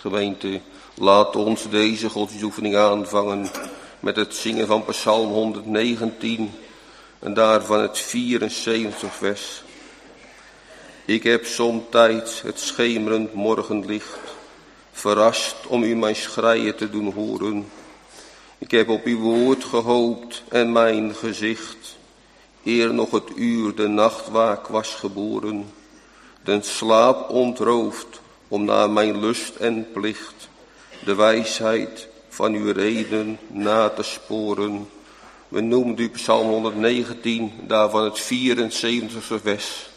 Gemeente, laat ons deze godsdienstoefening aanvangen met het zingen van Psalm 119 en daarvan het 74 vers. Ik heb somtijds het schemerend morgenlicht verrast om u mijn schreien te doen horen. Ik heb op uw woord gehoopt en mijn gezicht, eer nog het uur de nachtwaak was geboren, den slaap ontroofd om naar mijn lust en plicht de wijsheid van uw reden na te sporen. We noemen u Psalm 119, daarvan het 74 vers.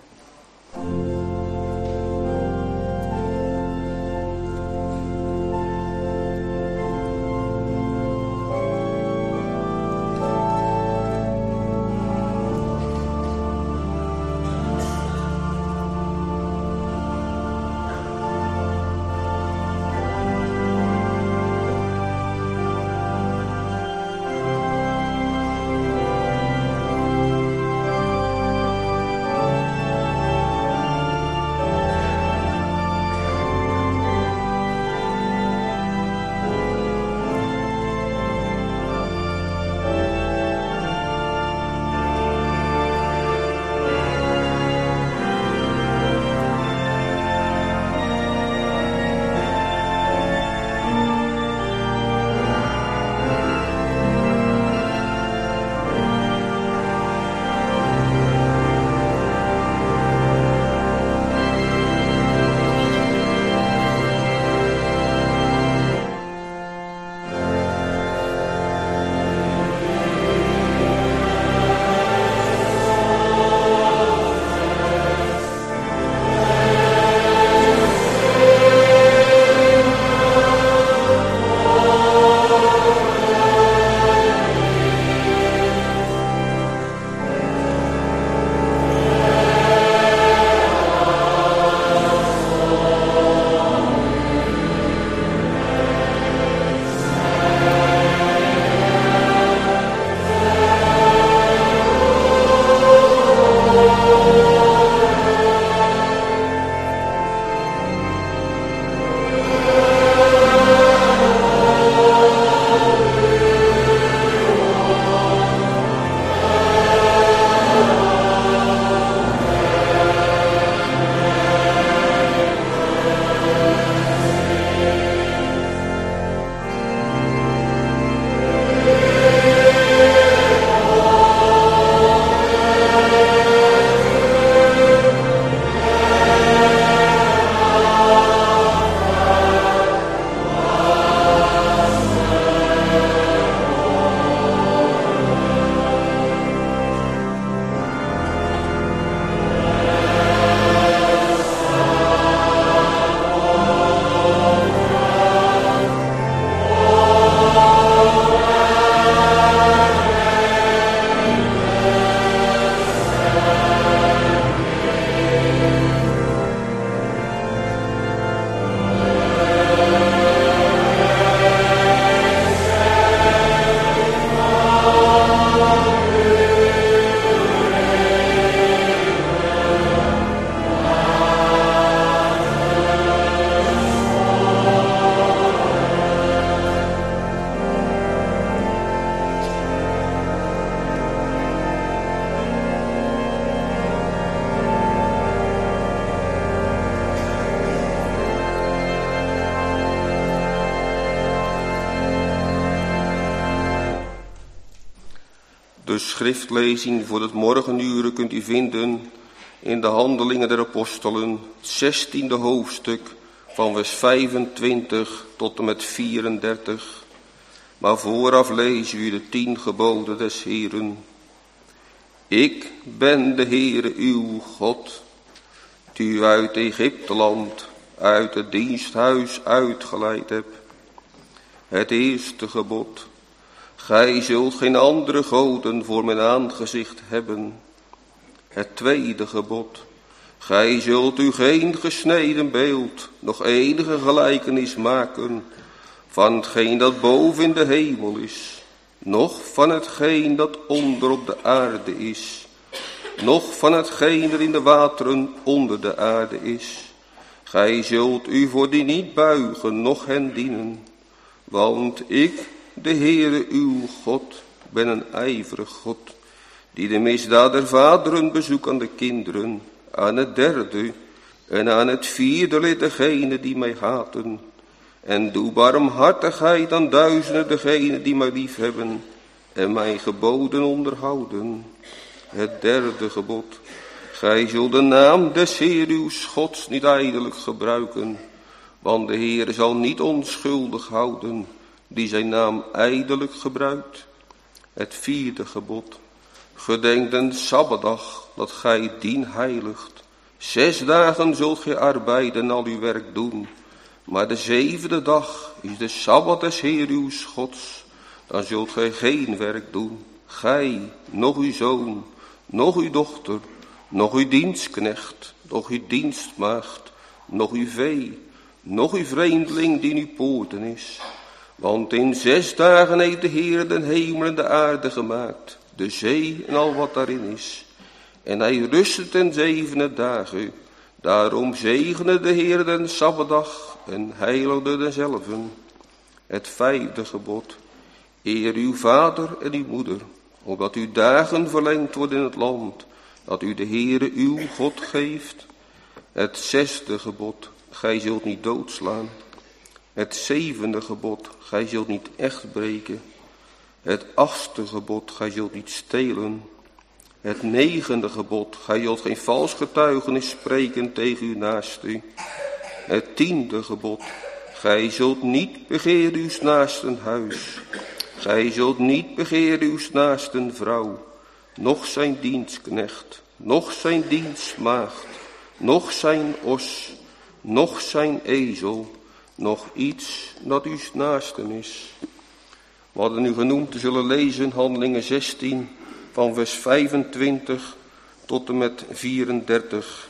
De schriftlezing voor het morgenuren kunt u vinden in de Handelingen der Apostelen, het 16e hoofdstuk van vers 25 tot en met 34. Maar vooraf lezen u de 10 geboden des Heeren. Ik ben de Heere uw God, die u uit Egypteland, uit het diensthuis uitgeleid heb. Het eerste gebod. Gij zult geen andere goden voor mijn aangezicht hebben. Het tweede gebod. Gij zult u geen gesneden beeld, nog enige gelijkenis maken van hetgeen dat boven in de hemel is, noch van hetgeen dat onder op de aarde is, noch van hetgeen er in de wateren onder de aarde is. Gij zult u voor die niet buigen, noch hen dienen. Want ik, de Heere uw God, ben een ijverig God, die de misdaad der vaderen bezoekt aan de kinderen, aan het derde en aan het vierde lid degenen die mij haten. En doe barmhartigheid aan duizenden degenen die mij liefhebben en mijn geboden onderhouden. Het derde gebod. Gij zult de naam des Heer uw Gods niet ijdelijk gebruiken, want de Heer zal niet onschuldig houden die zijn naam ijdelijk gebruikt. Het vierde gebod. Gedenk den Sabbatdag, dat gij dien heiligt. 6 dagen zult gij arbeiden en al uw werk doen. Maar de 7e dag is de Sabbat des Heer uw Gods. Dan zult gij geen werk doen. Gij, nog uw zoon, nog uw dochter, nog uw dienstknecht, nog uw dienstmaagd, nog uw vee, nog uw vreemdeling die in uw poorten is. Want in 6 dagen heeft de Heer de hemel en de aarde gemaakt, de zee en al wat daarin is. En hij rustte ten 7e dagen. Daarom zegene de Heer den Sabbatdag en heiligde dezelve. Het 5e gebod. Eer uw vader en uw moeder, opdat uw dagen verlengd worden in het land, dat u de Heere uw God geeft. Het 6e gebod. Gij zult niet doodslaan. Het 7e gebod. Gij zult niet echt breken. Het 8e gebod. Gij zult niet stelen. Het 9e gebod. Gij zult geen vals getuigenis spreken tegen uw naaste. Het 10e gebod. Gij zult niet begeren uw naasten huis. Gij zult niet begeren uw naasten vrouw, noch zijn dienstknecht, noch zijn dienstmaagd, noch zijn os, noch zijn ezel, nog iets dat uw naasten is. We hadden nu genoemd te zullen lezen Handelingen 16 van vers 25 tot en met 34.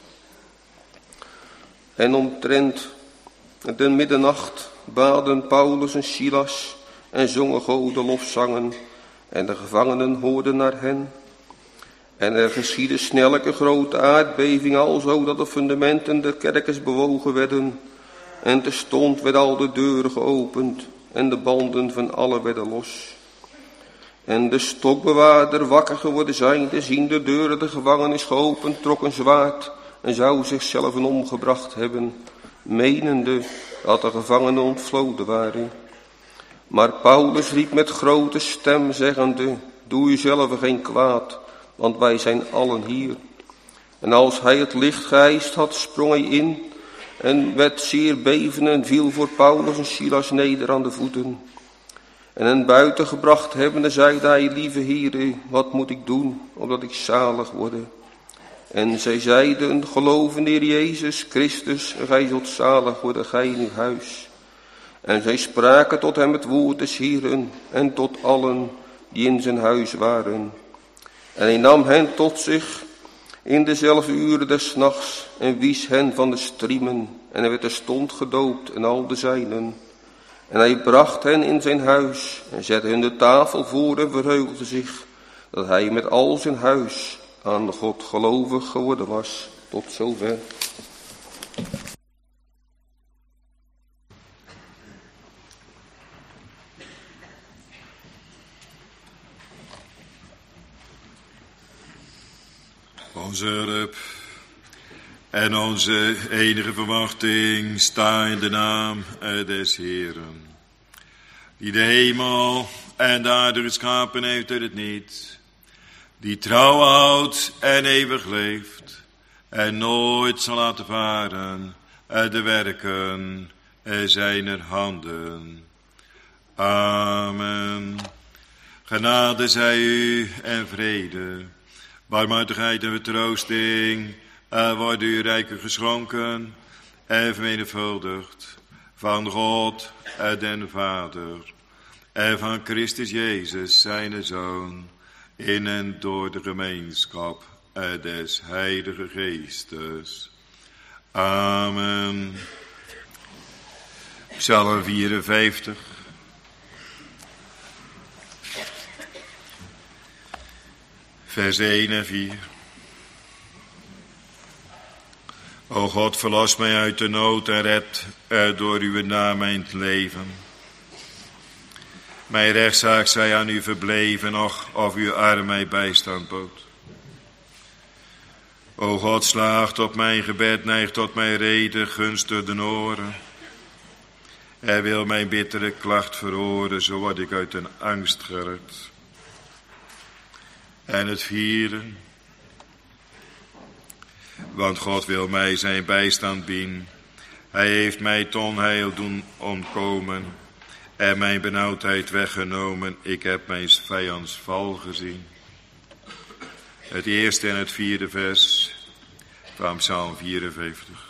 En omtrent de middernacht baden Paulus en Silas en zongen Goden lofzangen en de gevangenen hoorden naar hen. En er geschiedde snellijke grote aardbeving alzo dat de fundamenten der kerkers bewogen werden. En terstond werden al de deuren geopend en de banden van alle werden los. En de stokbewaarder wakker geworden zijnde, zien de deuren de gevangenis geopend, trok een zwaard en zou zichzelf omgebracht hebben, menende dat de gevangenen ontvloden waren. Maar Paulus riep met grote stem zeggende, doe uzelf geen kwaad, want wij zijn allen hier. En als hij het licht geëist had, sprong hij in en werd zeer beven en viel voor Paulus en Silas neder aan de voeten. En hen buiten gebracht hebbende, zeide hij, lieve Heere, wat moet ik doen, opdat ik zalig worde? En zij zeiden, geloof in de Heer Jezus Christus, en gij zult zalig worden, gij in uw huis. En zij spraken tot hem het woord des Heeren en tot allen die in zijn huis waren. En hij nam hen tot zich in dezelfde uren des nachts en wies hen van de striemen. En hij werd terstond gedoopt en al de zijnen. En hij bracht hen in zijn huis en zette hun de tafel voor en verheugde zich dat hij met al zijn huis aan God gelovig geworden was. Tot zover. Onze hulp en onze enige verwachting sta in de naam des Heeren, die de hemel en de aarde geschapen heeft uit het niet, die trouw houdt en eeuwig leeft en nooit zal laten varen de werken zijner handen. Amen. Genade zij u en vrede, barmhartigheid en vertroosting worden u rijker geschonken en vermenigvuldigd van God den Vader en van Christus Jezus zijn Zoon, in en door de gemeenschap des Heilige Geestes. Amen. Psalm 54. Vers 1 en 4. O God, verlos mij uit de nood en red door uw naam mijn leven. Mijn rechtszaak zij aan u verbleven, nog of uw arm mij bijstand bood. O God, slaagt op mijn gebed, neigt tot mijn rede, gunstig de oren. Hij wil mijn bittere klacht verhoren, zo word ik uit de angst gered. En het vierde, want God wil mij zijn bijstand bieden. Hij heeft mij het onheil doen ontkomen en mijn benauwdheid weggenomen. Ik heb mijn vijands val gezien. Het eerste en het vierde vers van Psalm 54.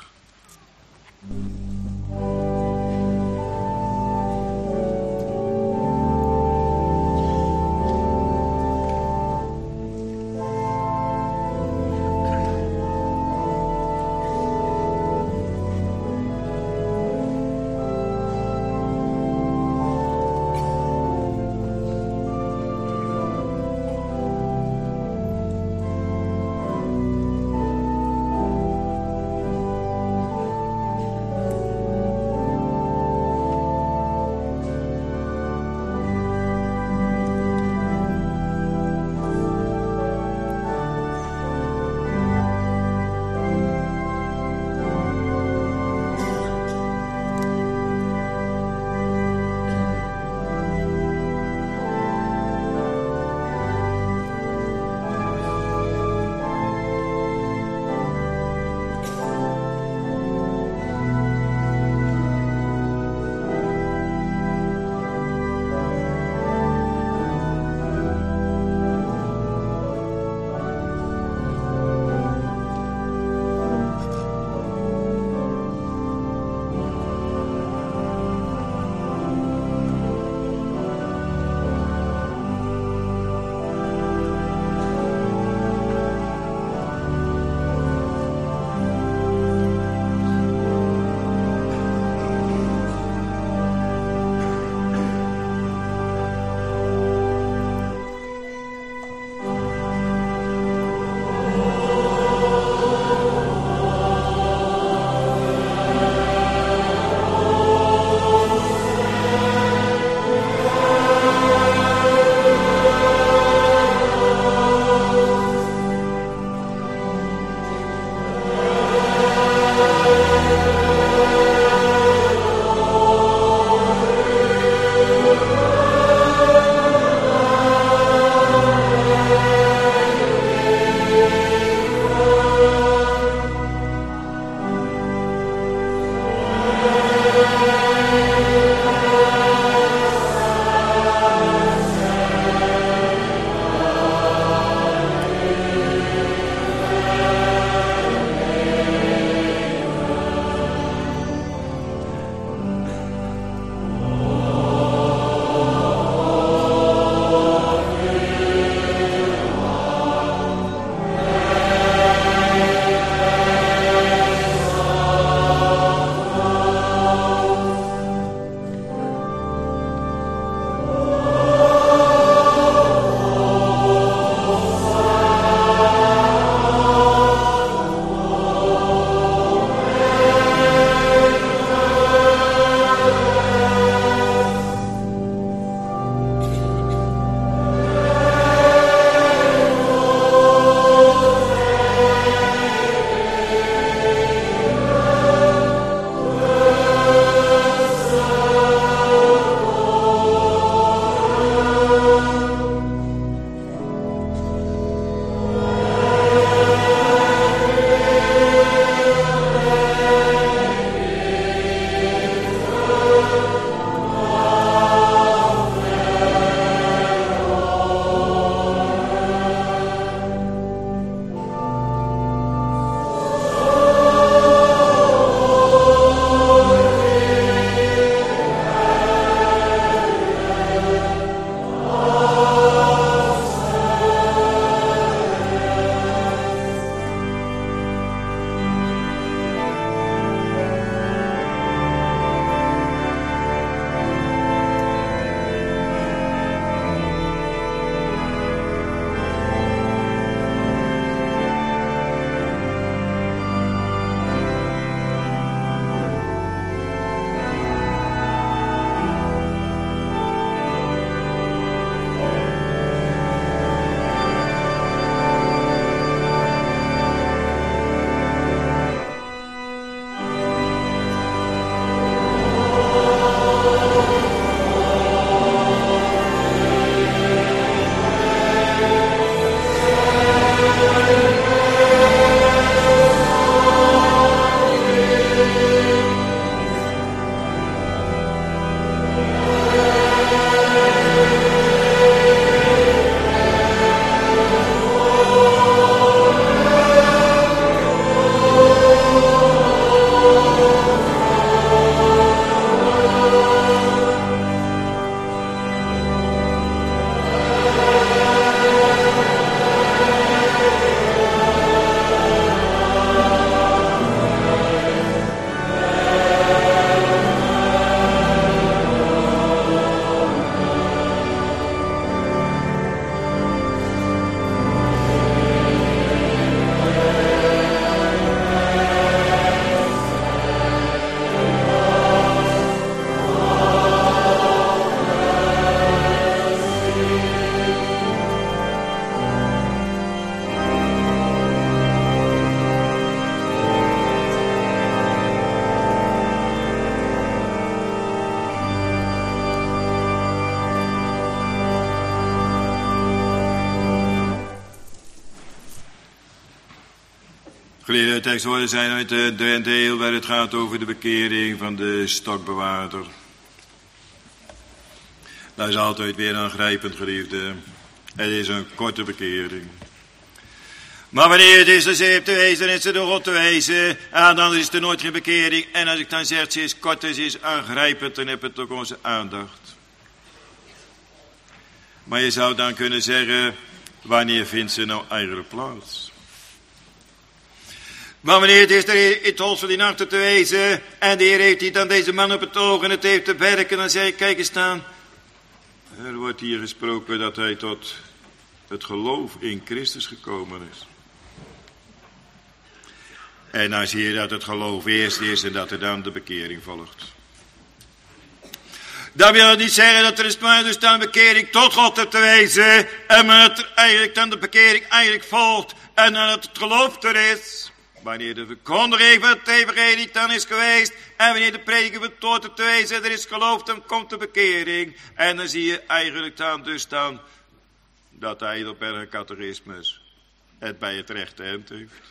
Geleerde tekstwoorden zijn uit de deel waar het gaat over de bekering van de stokbewaarder. Dat is altijd weer aangrijpend, geliefde. Het is een korte bekering. Maar wanneer het is de zeep te wezen, dan is het de God te wezen. En dan is er nooit geen bekering. En als ik dan zeg, ze is kort, ze is aangrijpend, dan heb het ook onze aandacht. Maar je zou dan kunnen zeggen, wanneer vindt ze nou eigenlijk plaats? Maar wanneer het is er in het holst van die nachten te wezen, en de Heer heeft hier dan deze man op het oog en het heeft te werken, dan zeg ik, kijk eens staan. Er wordt hier gesproken dat hij tot het geloof in Christus gekomen is. En dan zie je dat het geloof eerst is en dat er dan de bekering volgt. Dat wil niet zeggen dat er dus dan de bekering tot God hebt te wezen, en dat er eigenlijk dan de bekering eigenlijk volgt, en dat het geloof er is. Wanneer de verkondiging van het evangelie dan is geweest, en wanneer de prediking van het woord te wezen, er is geloof, dan komt de bekering. En dan zie je eigenlijk dan dus dan, dat de Heidelberger catechismus het bij het rechte eind heeft.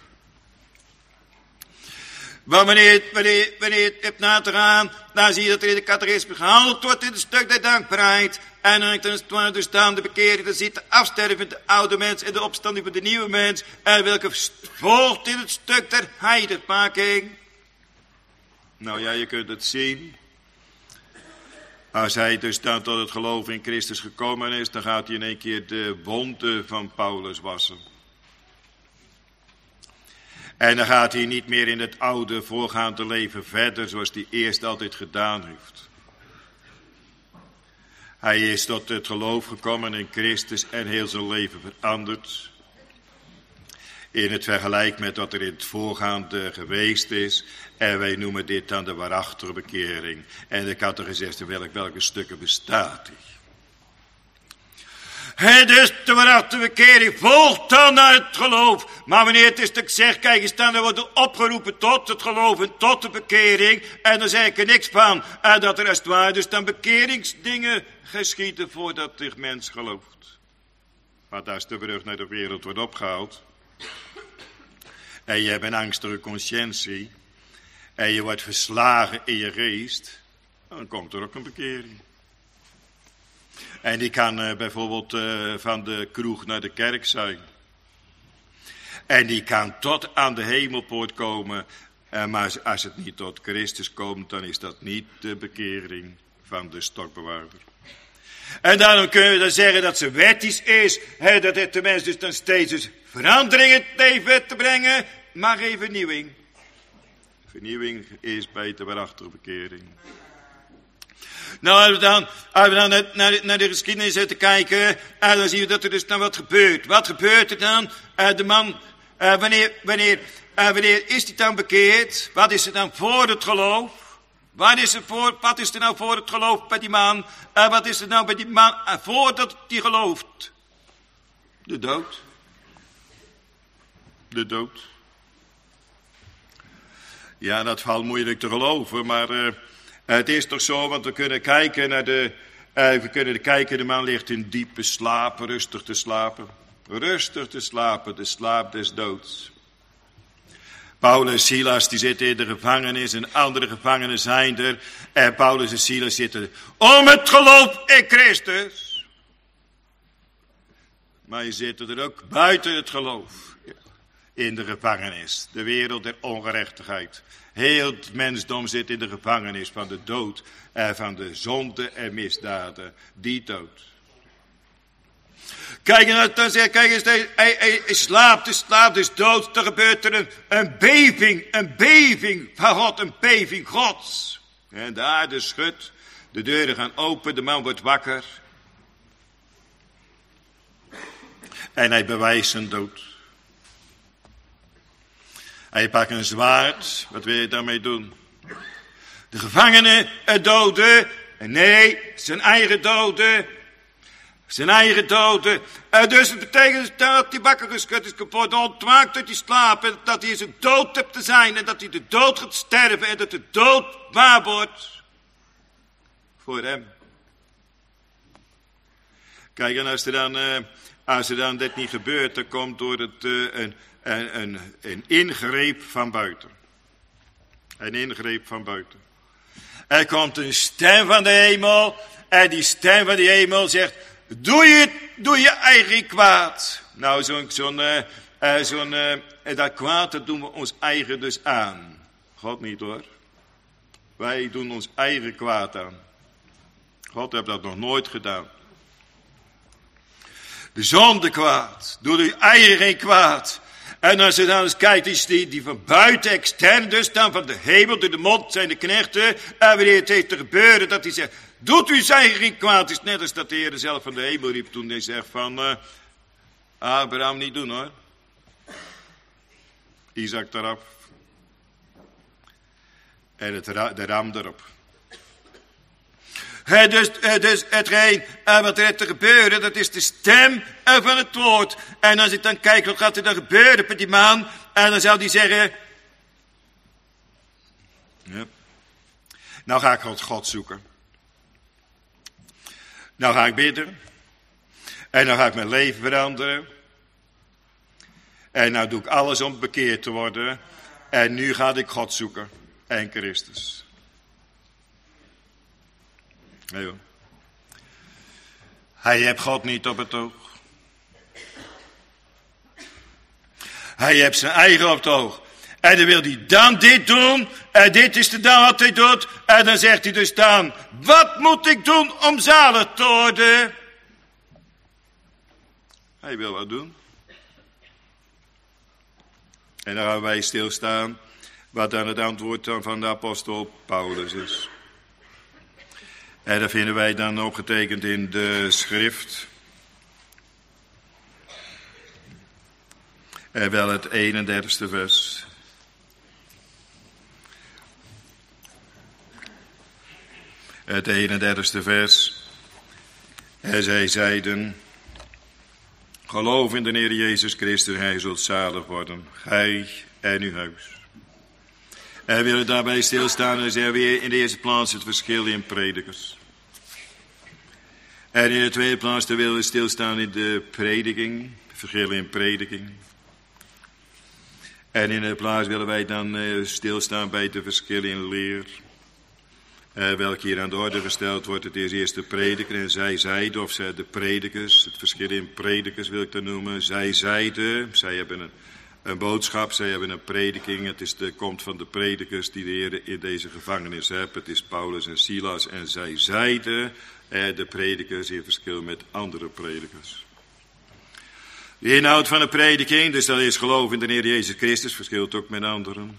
Maar wanneer het hebt na te gaan, dan zie je dat er in de catechismus gehandeld wordt in het stuk der dankbaarheid. En dan is dus dan de bekering, dan ziet de afsterving van de oude mens en de opstanding van de nieuwe mens. En welke volgt in het stuk der heiligmaking. Nou ja, je kunt het zien. Als hij dus dan tot het geloof in Christus gekomen is, dan gaat hij in één keer de wonden van Paulus wassen. En dan gaat hij niet meer in het oude voorgaande leven verder, zoals hij eerst altijd gedaan heeft. Hij is tot het geloof gekomen in Christus en heel zijn leven veranderd. In het vergelijk met wat er in het voorgaande geweest is. En wij noemen dit dan de waarachtige bekering. En ik had er gezegd in welke stukken bestaat die. Dus de waarachtige bekering volgt dan naar het geloof. Maar wanneer het is dat ik zeg, kijk eens dan wordt opgeroepen tot het geloof en tot de bekering. En dan zeg ik er niks van. En dat er als het ware dus dan bekeringsdingen geschieden voordat de mens gelooft. Maar als de brug naar de wereld wordt opgehaald. En je hebt een angstige conscientie. En je wordt verslagen in je geest. Dan komt er ook een bekering. En die kan bijvoorbeeld van de kroeg naar de kerk zijn. En die kan tot aan de hemelpoort komen. Maar als het niet tot Christus komt, dan is dat niet de bekering van de stokbewaarder. En daarom kunnen we dan zeggen dat ze wettisch is. Dat het de mens dus dan steeds dus verandering in het leven te brengen. Maar geen vernieuwing. Vernieuwing is bij de waarachtige bekering. Nou, als we dan naar de geschiedenis te kijken, dan zien we dat er dus dan wat gebeurt. Wat gebeurt er dan? De man, wanneer is hij dan bekeerd? Wat is er dan voor het geloof? Wat is er nou voor het geloof bij die man? Wat is er nou bij die man voordat hij gelooft? De dood. De dood. Ja, dat valt moeilijk te geloven, maar het is toch zo, want we kunnen kijken naar de man ligt in diepe slaap, rustig te slapen. Rustig te slapen, de slaap des doods. Paulus en Silas, die zitten in de gevangenis en andere gevangenen zijn er. En Paulus en Silas zitten om het geloof in Christus. Maar je zit er ook buiten het geloof. In de gevangenis, de wereld der ongerechtigheid. Heel het mensdom zit in de gevangenis van de dood en van de zonde en misdaden. Die dood. Kijk, en dan zegt, kijk eens, hij slaapt, is dood. Dan gebeurt er een beving van God, een beving Gods. En de aarde schudt, de deuren gaan open, de man wordt wakker. En hij bewijst zijn dood. Hij pakt een zwaard. Wat wil je daarmee doen? De gevangenen doden. Nee, zijn eigen doden. Zijn eigen doden. Dus het betekent dat die wakker geschud is kapot. Ontwaakt uit die slaap. En dat hij zijn dood hebt te zijn. En dat hij de dood gaat sterven. En dat de dood waar wordt. Voor hem. Kijk, en als er dan dit niet gebeurt, dan komt door het een ingreep van buiten. Een ingreep van buiten. Er komt een stem van de hemel. En die stem van de hemel zegt: doe je eigen kwaad. Nou, dat kwaad, dat doen we ons eigen dus aan. God niet hoor. Wij doen ons eigen kwaad aan. God heeft dat nog nooit gedaan. De zonde kwaad. Doe je eigen kwaad. En als je dan eens kijkt, is die van buiten extern, dus dan van de hemel, door de mond zijn de knechten. En wanneer het heeft te gebeuren, dat hij zegt: doet u zijn geen kwaad. Het is net als dat de Heer zelf van de hemel riep toen hij zegt van: Abraham niet doen hoor. Isaac eraf. En de ram erop. Dus hetgeen wat er heeft te gebeuren, dat is de stem van het woord. En als ik dan kijk, wat gaat er dan gebeuren met die man? En dan zou die zeggen: ja, nou ga ik God zoeken. Nou ga ik bidden. En dan ga ik mijn leven veranderen. En nou doe ik alles om bekeerd te worden. En nu ga ik God zoeken. En Christus. Nee hoor. Hij heeft God niet op het oog. Hij heeft zijn eigen op het oog. En dan wil hij dan dit doen. En dit is dan wat hij doet. En dan zegt hij dus dan: wat moet ik doen om zalig te worden? Hij wil wat doen. En dan gaan wij stilstaan wat dan het antwoord van de apostel Paulus is. En dat vinden wij dan opgetekend in de schrift. En wel het 31ste vers. Het 31ste vers. En zij zeiden: geloof in de Heer Jezus Christus, hij zult zalig worden, gij en uw huis. En we willen daarbij stilstaan en zeggen weer in de eerste plaats het verschil in predikers. En in de tweede plaats willen we stilstaan in de prediking, verschil in prediking. En in de plaats willen wij dan stilstaan bij de verschil in leer. Welke hier aan de orde gesteld wordt, het is eerst de prediker en zij zeiden, of zij de predikers, het verschil in predikers wil ik dat noemen. Zij zeiden, zij hebben een boodschap, zij hebben een prediking. Het is komt van de predikers die de Heer in deze gevangenis hebben. Het is Paulus en Silas en zij zeiden, de predikers in verschil met andere predikers. De inhoud van de prediking, dus dat is geloof in de Heer Jezus Christus, verschilt ook met anderen.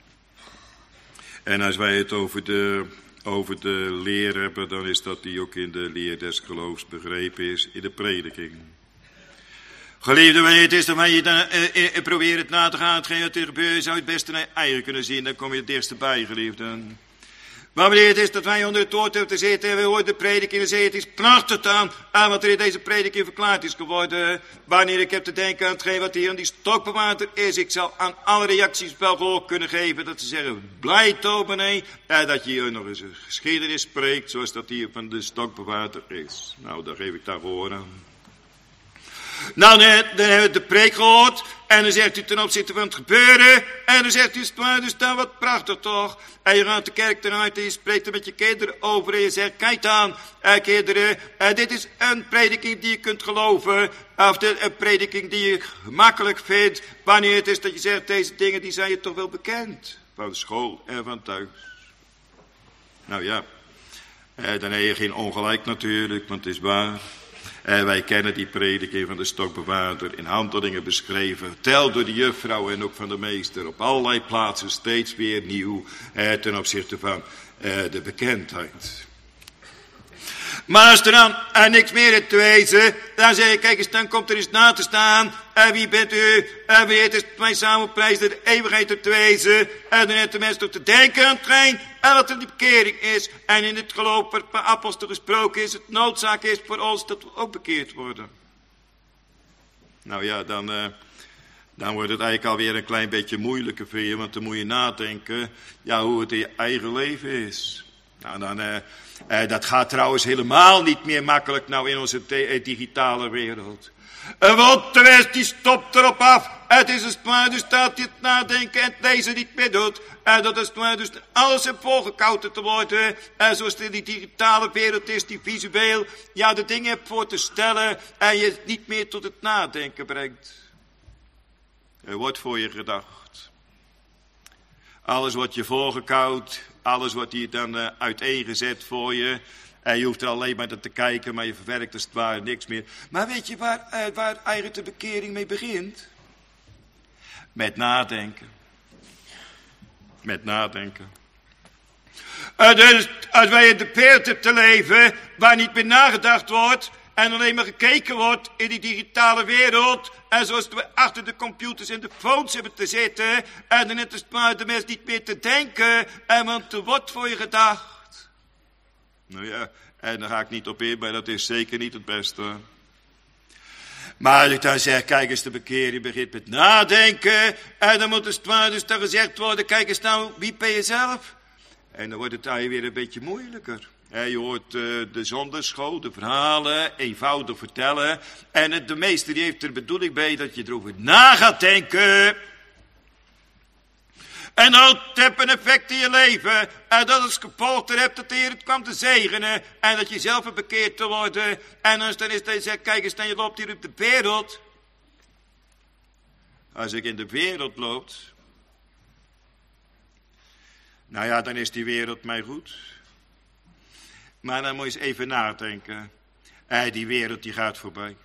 En als wij het over de leer hebben, dan is dat die ook in de leer des geloofs begrepen is, in de prediking. Geliefde, wanneer het is dat wij je dan probeert het na te gaan, hetgeen wat er gebeurt, zou je het beste naar je eigen kunnen zien, dan kom je het dichtst bij, geliefden. Maar wanneer het is dat wij onder het woord hebben te zitten en we horen de prediking en zeggen: het is prachtig dan aan wat er in deze prediking verklaard is geworden. Wanneer ik heb te denken aan hetgeen wat hier aan die stokbewaarder is, ik zal aan alle reacties wel gehoor kunnen geven dat ze zeggen: blij dominee, dat je hier nog eens een geschiedenis spreekt zoals dat hier van de stokbewaarder is. Nou, daar geef ik daar gehoor aan. Nou, dan hebben we de preek gehoord. En dan zegt u ten opzichte van het gebeuren. En dan zegt u: dus dan wat prachtig toch. En je gaat de kerk eruit en je spreekt er met je kinderen over. En je zegt: kijk dan, kinderen. Dit is een prediking die je kunt geloven. Of een prediking die je gemakkelijk vindt. Wanneer het is dat je zegt: deze dingen die zijn je toch wel bekend. Van school en van thuis. Nou ja. Dan heb je geen ongelijk natuurlijk, want het is waar. En wij kennen die prediking van de stokbewaarder in Handelingen beschreven, verteld door de juffrouw en ook van de meester, op allerlei plaatsen steeds weer nieuw ten opzichte van de bekendheid. Maar als er dan niks meer is te wezen, dan zeg je: kijk eens, dan komt er eens na te staan. Wie bent u? Wie het is mij samenprijzen de eeuwigheid te wezen. En dan heeft de mensen toch te denken aan hetgeen en wat er die bekering is. En in het geloof waar per apostel gesproken is, het noodzaak is voor ons dat we ook bekeerd worden. Nou ja, dan wordt het eigenlijk alweer een klein beetje moeilijker voor je, want dan moet je nadenken, ja, hoe het in je eigen leven is. Nou, dat gaat trouwens helemaal niet meer makkelijk nou in onze digitale wereld. Want de rest die stopt erop af. Het is een maar dus dat hij het nadenken en het lezen niet meer doet. En dat is maar dus alles in volgekoud te worden. En zoals het in die digitale wereld is, die visueel, ja, de dingen hebt voor te stellen. En je het niet meer tot het nadenken brengt. Er wordt voor je gedacht. Alles wordt je voorgekoud. Alles wordt hier dan uiteengezet voor je. En je hoeft er alleen maar naar te kijken, maar je verwerkt als het ware niks meer. Maar weet je waar eigenlijk de bekering mee begint? Met nadenken. Met nadenken. Dus als wij in de wereld hebben te leven, waar niet meer nagedacht wordt, en alleen maar gekeken wordt in die digitale wereld, en zoals we achter de computers en de phones hebben te zitten, en dan is het maar de mens niet meer te denken, en want er wordt voor je gedacht. Nou ja, en daar ga ik niet op in, maar dat is zeker niet het beste. Maar als ik dan zeg, kijk eens, de bekering begint met nadenken. En dan moet het maar dus dan gezegd worden, kijk eens nou, wie ben je zelf? En dan wordt het eigenlijk weer een beetje moeilijker. Je hoort de zonderschool, de verhalen, eenvoudig vertellen. En de meester die heeft er bedoeling bij dat je erover na gaat denken. En dat heeft een effect in je leven. En dat is gevolg er hebt dat de Heer het kwam te zegenen. En dat je zelf bekeerd te worden. En als dan is dat je zegt, kijk eens, dan je loopt hier op de wereld. Als ik in de wereld loop. Nou ja, dan is die wereld mij goed. Maar dan moet je eens even nadenken. Die wereld die gaat voorbij.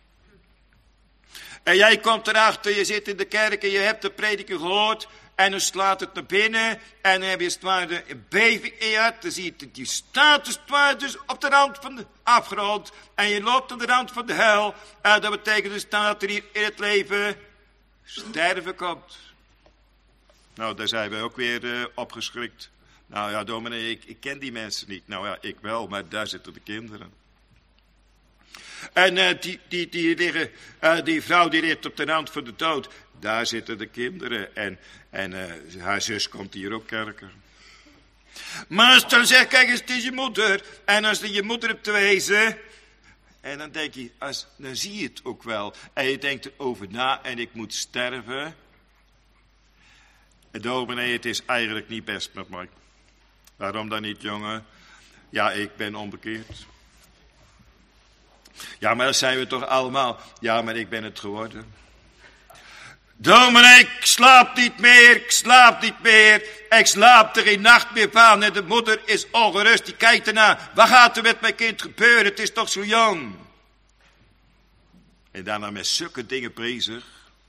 En jij komt erachter, je zit in de kerk en je hebt de prediker gehoord. En dan slaat het naar binnen. En dan heb je het ware een beving in je hart. Dan zie je dat je staat het ware dus op de rand van de afgrond. En je loopt aan de rand van de hel. En dat betekent dus dat er hier in het leven sterven komt. Nou, daar zijn we ook weer opgeschrikt. Nou ja, dominee, ik ken die mensen niet. Nou ja, ik wel, maar daar zitten de kinderen. En die vrouw die ligt op de rand van de dood. Daar zitten de kinderen. En haar zus komt hier ook kerken. Maar als dan zegt, kijk eens, het is je moeder. En als je je moeder hebt te wezen. En dan denk je, dan zie je het ook wel. En je denkt erover na en ik moet sterven. En dominee, het is eigenlijk niet best met mij. Waarom dan niet, jongen? Ja, ik ben onbekeerd. Ja, maar dat zijn we toch allemaal. Ja, maar ik ben het geworden. Dominee, ik slaap niet meer, ik slaap niet meer. Ik slaap er geen nacht meer van en de moeder is ongerust. Die kijkt ernaar. Wat gaat er met mijn kind gebeuren? Het is toch zo jong. En daarna met zulke dingen bezig.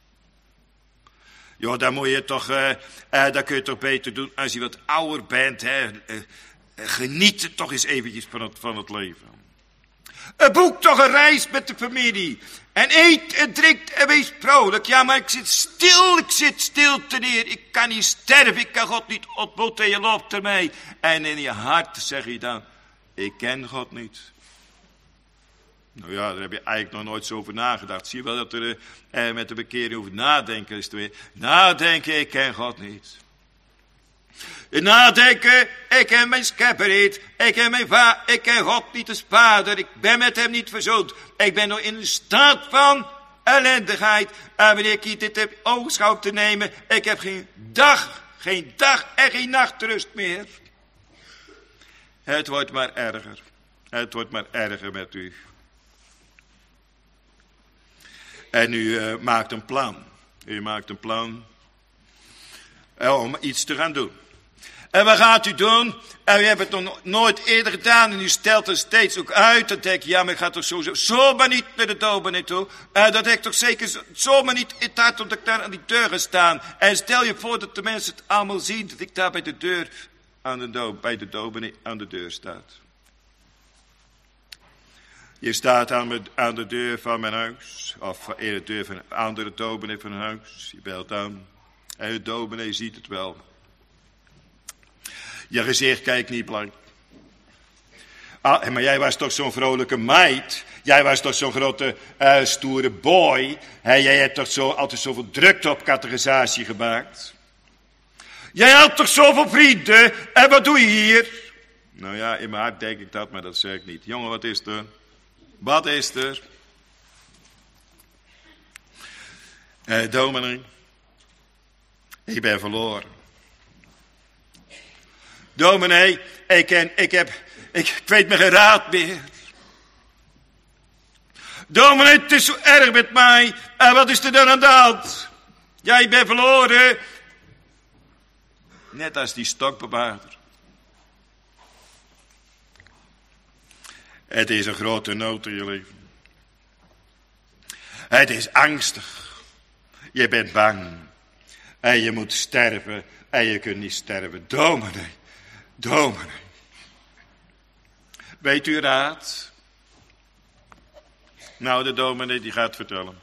Joh, dan moet je toch, dat kun je toch beter doen als je wat ouder bent. Hè. Geniet toch eens eventjes van het leven. Boek toch een reis met de familie. En eet en drinkt en wees vrolijk. Ja, maar ik zit stil te neer. Ik kan niet sterven, ik kan God niet ontmoeten en je loopt ermee. En in je hart zeg je dan, ik ken God niet. Nou ja, daar heb je eigenlijk nog nooit zo over nagedacht. Zie je wel dat er met de bekering over nadenken is. Nadenken, ik ken God niet. Nadenken, ik ken mijn schepper niet. Ik ken mijn vader, ik ken God niet als vader. Ik ben met hem niet verzoend. Ik ben nog in een staat van ellendigheid. En wanneer ik dit heb oogschouw te nemen, ik heb geen dag en geen nachtrust meer. Het wordt maar erger. Het wordt maar erger met u. En u maakt een plan. U maakt een plan om iets te gaan doen. En wat gaat u doen? En u hebt het nog nooit eerder gedaan en u stelt het steeds ook uit. Dan denk je, ja, maar ik ga toch zomaar niet naar de dominee toe. Dat heb ik toch zeker zomaar niet in het hart omdat ik daar aan die deur ga staan. En stel je voor dat de mensen het allemaal zien dat ik daar bij de deur bij de dominee aan de deur staat. Je staat aan de deur van mijn huis. Of in de deur van een andere dominee van een huis. Je belt aan. En de dominee ziet het wel. Je gezicht kijkt niet blank. Maar jij was toch zo'n vrolijke meid. Jij was toch zo'n grote stoere boy. Jij hebt toch altijd zoveel drukte op categorisatie gemaakt. Jij had toch zoveel vrienden. En wat doe je hier? Nou ja, in mijn hart denk ik dat, maar dat zeg ik niet. Jongen, wat is er? Wat is er? Dominee, ik ben verloren. Dominee, ik weet me geen raad meer. Dominee, het is zo erg met mij. En wat is er dan aan de hand? Ja, ik ben verloren. Net als die stokbewaarder. Het is een grote nood in je leven. Het is angstig. Je bent bang. En je moet sterven. En je kunt niet sterven. Dominee. Weet u raad? Nou, de dominee die gaat vertellen.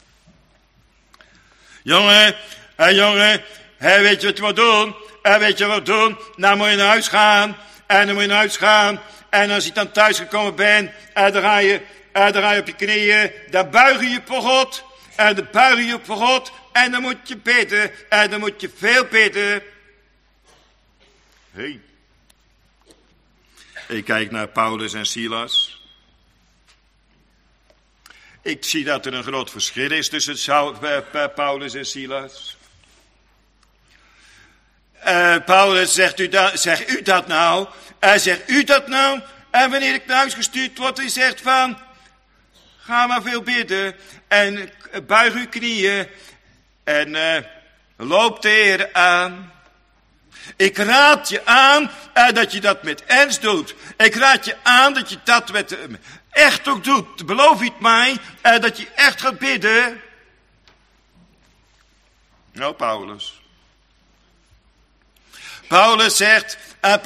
Jongen, weet je wat je moet doen? Weet je wat doen? Nou moet je naar huis gaan. En als je dan thuis gekomen bent, dan ga je op je knieën. Dan buig je voor God. En dan moet je bidden. En dan moet je veel bidden. Hey. Ik kijk naar Paulus en Silas. Ik zie dat er een groot verschil is tussen Paulus en Silas. Paulus, zegt u dat nou? Zegt u dat nou? En wanneer ik naar huis gestuurd word, hij zegt van... Ga maar veel bidden. En buig uw knieën. En loop de Heer aan. Ik raad je aan dat je dat met ernst doet. Ik raad je aan dat je dat met... echt ook doet. Beloof je het mij, dat je echt gaat bidden. Nou, Paulus. Paulus zegt,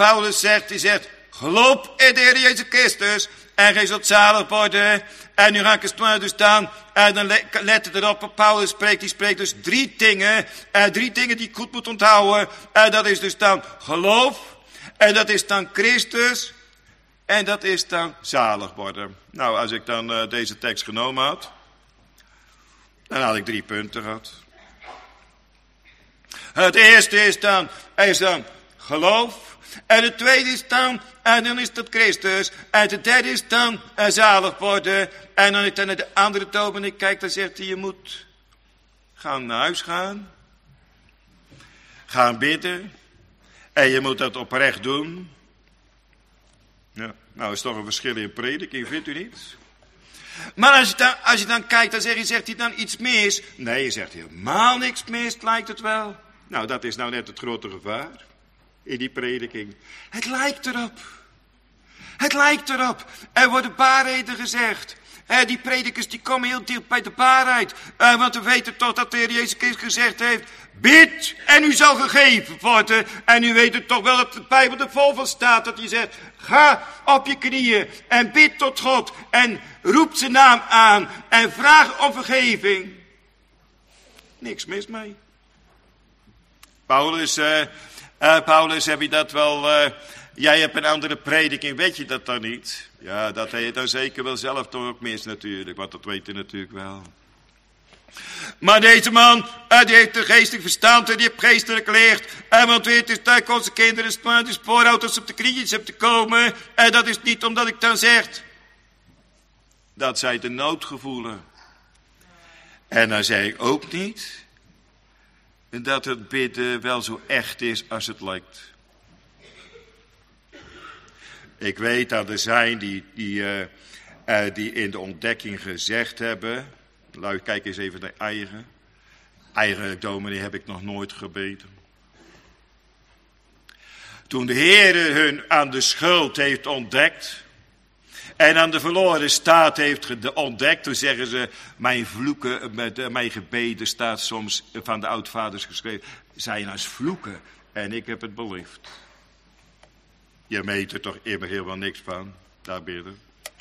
geloof in de Heer Jezus Christus en gij zult zalig worden. En nu ga ik eens dus staan en dan let erop wat Paulus spreekt. Die spreekt dus drie dingen die ik goed moet onthouden. Dat is dus dan geloof, en dat is dan Christus, en dat is dan zalig worden. Nou, als ik dan deze tekst genomen had, dan had ik 3 punten gehad. Het eerste is dan geloof. En het tweede is dan, en dan is dat Christus. En het derde is dan zalig worden. En dan ik dan naar de andere dominee kijk, dan zegt hij, je moet gaan naar huis gaan. Gaan bidden. En je moet dat oprecht doen. Ja, nou is toch een verschil in prediking, vindt u niet? Maar als je dan kijkt, dan zegt hij dan iets mis. Nee, je zegt helemaal niks mis, lijkt het wel. Nou, dat is nou net het grote gevaar in die prediking. Het lijkt erop. Er worden waarheden gezegd. Die predikers die komen heel dicht bij de waarheid. Want we weten toch dat de Heer Jezus Christus gezegd heeft, bid en u zal gegeven worden. En u weet het toch wel dat de Bijbel er vol van staat. Dat hij zegt, ga op je knieën en bid tot God. En roep zijn naam aan en vraag om vergeving. Niks mis mee. Paulus, heb je dat wel... jij hebt een andere prediking, weet je dat dan niet? Ja, dat heb je dan zeker wel zelf toch ook mis natuurlijk, want dat weet je natuurlijk wel. Maar deze man, die heeft de geestelijk verstand en die heeft geestelijk geleerd. Want weet je, dat onze kinderen de spoorouders op de knieën hebben te komen. En dat is niet omdat ik dan zeg dat zij de nood gevoelen. En dan zeg ik ook niet dat het bidden wel zo echt is als het lijkt. Ik weet dat er zijn die in de ontdekking gezegd hebben. Kijk eens even naar eigen. Eigenlijk, dominee, heb ik nog nooit gebeden. Toen de Heer hun aan de schuld heeft ontdekt en aan de verloren staat heeft ontdekt, toen zeggen ze, mijn vloeken, mijn gebeden staat soms van de oudvaders geschreven, zijn als vloeken en ik heb het beleefd. Je meet er toch immer helemaal niks van, daar bidden.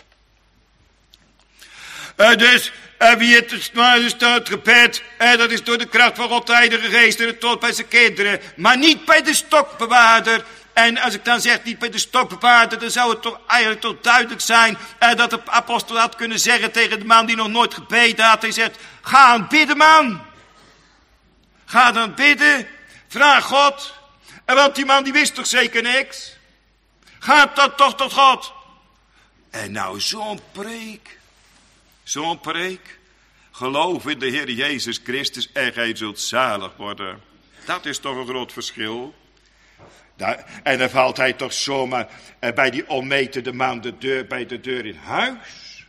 Dus wie het gebed, dat is door de kracht van God de Heilige Geest en het tot bij zijn kinderen, maar niet bij de stokbewaarder. En als ik dan zeg niet bij de stokbewaarder, dan zou het toch eigenlijk toch duidelijk zijn dat de apostel had kunnen zeggen tegen de man die nog nooit gebeden had. Hij zegt, ga aan bidden man. Ga dan bidden, vraag God. En want die man die wist toch zeker niks. Gaat dat toch tot God. En nou zo'n preek. Geloof in de Heer Jezus Christus en gij zult zalig worden. Dat is toch een groot verschil. En dan valt hij toch zomaar bij die onmetende man bij de deur in huis.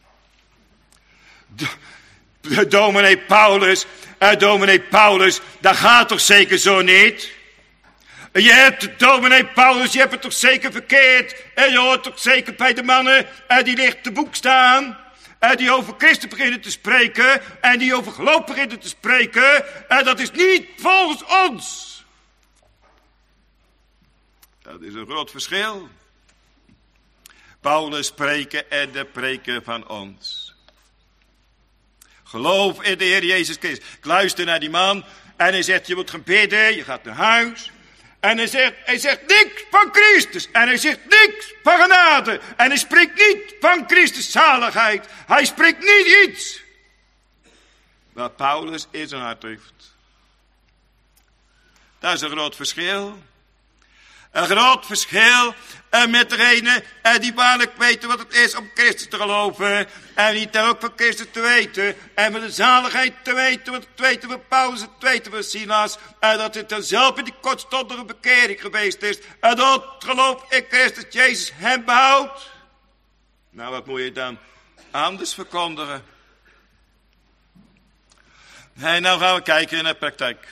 Dominee Paulus, dat gaat toch zeker zo niet? Je hebt dominee Paulus, je hebt het toch zeker verkeerd? En je hoort toch zeker bij de mannen die ligt te boek staan? Die over Christus beginnen te spreken en die over geloof beginnen te spreken. En dat is niet volgens ons. Dat is een groot verschil. Paulus spreken en de preken van ons. Geloof in de Heer Jezus Christus. Ik luister naar die man en hij zegt, je moet gaan bidden, je gaat naar huis. En hij zegt niks van Christus. En hij zegt niks van genade. En hij spreekt niet van Christus zaligheid. Hij spreekt niet iets wat Paulus in zijn hart heeft. Dat is een groot verschil. Een groot verschil met degene die waarlijk weten wat het is om Christus te geloven. En niet ook van Christus te weten. En van de zaligheid te weten. Wat het weten van Paulus, het weten van Silas. En dat het dan zelf in die kortstondige bekering geweest is. En dat geloof in Christus Jezus hem behoudt. Nou, wat moet je dan anders verkondigen? En nou gaan we kijken naar de praktijk.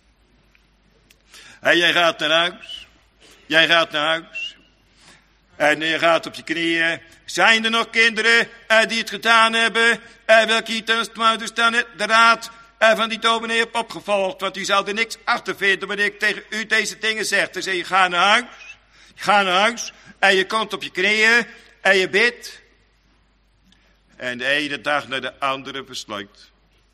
En jij gaat naar huis. Jij gaat naar huis. En je gaat op je knieën. Zijn er nog kinderen die het gedaan hebben? Welke hier ten staan de raad van die dominee heb opgevolgd. Want u zou er niks achter vinden wanneer ik tegen u deze dingen zeg. Dan zeg je, ga naar huis. Ga naar huis. En je komt op je knieën. En je bidt. En de ene dag naar de andere versluit.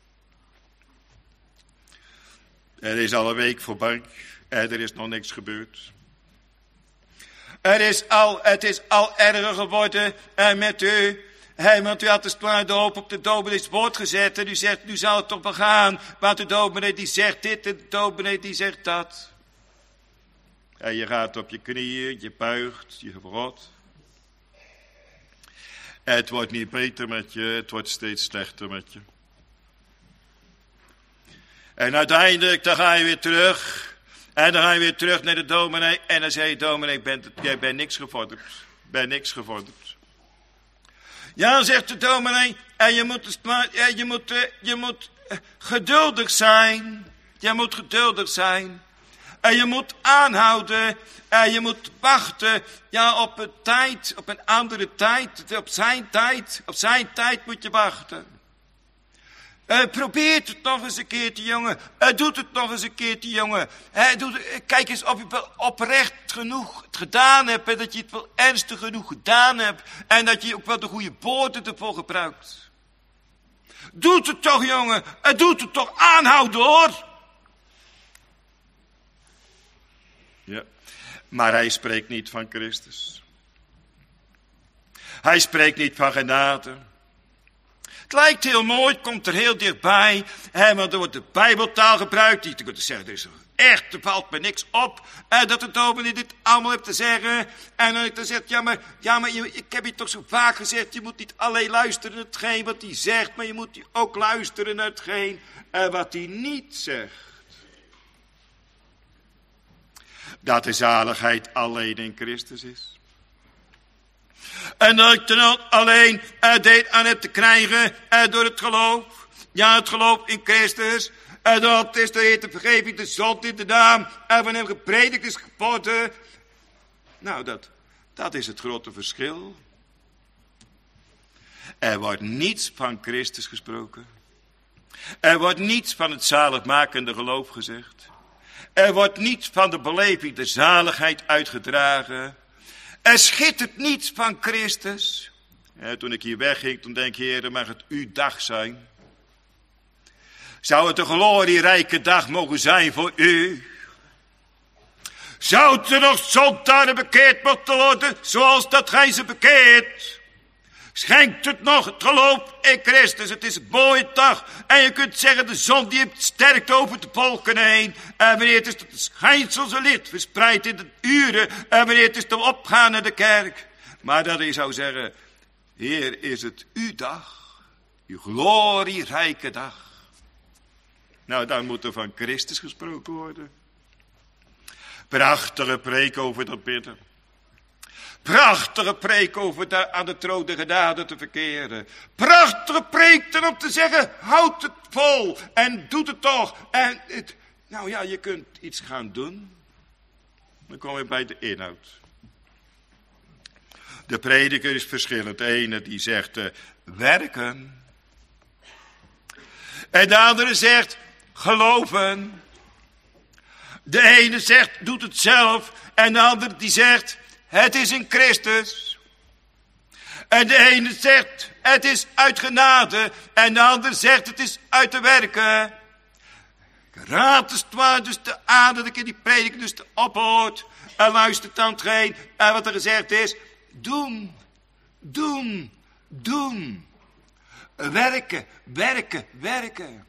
Er is al een week voorbij. En er is nog niks gebeurd. Het is al erger geworden met u. Want u had de hoop op de dominee's woord gezet. En u zegt, nu zal het toch wel gaan. Want de dominee die zegt dit en de dominee die zegt dat. En je gaat op je knieën, je buigt, je verrot. Het wordt niet beter met je, het wordt steeds slechter met je. En uiteindelijk dan ga je weer terug. En dan ga je weer terug naar de dominee. En dan zeg je, dominee, jij bent niks gevorderd. Ben niks gevorderd. Ja, zegt de dominee. En je moet geduldig zijn. Je moet geduldig zijn. En je moet aanhouden. En je moet wachten. Ja, op een tijd. Op een andere tijd. Op zijn tijd. Op zijn tijd moet je wachten. Probeert het nog eens een keertje, jongen. Doet het nog eens een keertje, jongen. Kijk eens of je wel oprecht genoeg het gedaan hebt. En dat je het wel ernstig genoeg gedaan hebt. En dat je ook wel de goede woorden ervoor gebruikt. Doet het toch, jongen. Doet het toch. Aanhouden, hoor. Ja. Maar hij spreekt niet van Christus. Hij spreekt niet van genade. Het lijkt heel mooi, het komt er heel dichtbij. Want er wordt de Bijbeltaal gebruikt. Die te kunnen zeggen, er valt me niks op. Dat de dominee dit allemaal heeft te zeggen. En dan zegt, ja maar ik heb je toch zo vaak gezegd. Je moet niet alleen luisteren naar hetgeen wat hij zegt. Maar je moet ook luisteren naar hetgeen wat hij niet zegt. Dat de zaligheid alleen in Christus is. En dat ik dan alleen deed aan het te krijgen door het geloof. Ja, het geloof in Christus. En dat is de Heer de vergeving, de zonde in de naam. En van hem gepredikt is geworden. Nou, dat is het grote verschil. Er wordt niets van Christus gesproken. Er wordt niets van het zaligmakende geloof gezegd. Er wordt niets van de beleving, de zaligheid uitgedragen. Er schittert niets van Christus. Toen ik hier wegging, toen denk ik, Heer, mag het uw dag zijn. Zou het een glorierijke dag mogen zijn voor u? Zou er nog zondaren bekeerd moeten worden, zoals dat gij ze bekeert? Schenkt het nog, het geloof in Christus. Het is een mooie dag. En je kunt zeggen, de zon die heeft sterkt over de wolken heen. En wanneer het is dat het schijnselse licht verspreidt in de uren. En wanneer het is dat we opgaan naar de kerk. Maar dat je zou zeggen, Heer, is het uw dag. Uw glorierijke dag. Nou, dan moet er van Christus gesproken worden. Prachtige preek over dat bidden. Prachtige preek over daar aan de troon de genade te verkeren. Prachtige preek dan om te zeggen, houd het vol en doet het toch. En nou ja, je kunt iets gaan doen. Dan kom je bij de inhoud. De prediker is verschillend. De ene die zegt werken. En de andere zegt geloven. De ene zegt doet het zelf. En de andere die zegt het is in Christus. En de ene zegt het is uit genade. En de ander zegt het is uit de werken. Ik raad het waar dus aan dat ik in die prediker dus ophoort. En luistert dan hetgeen. En wat er gezegd is. Doen. Doen. Doen. Werken. Werken. Werken.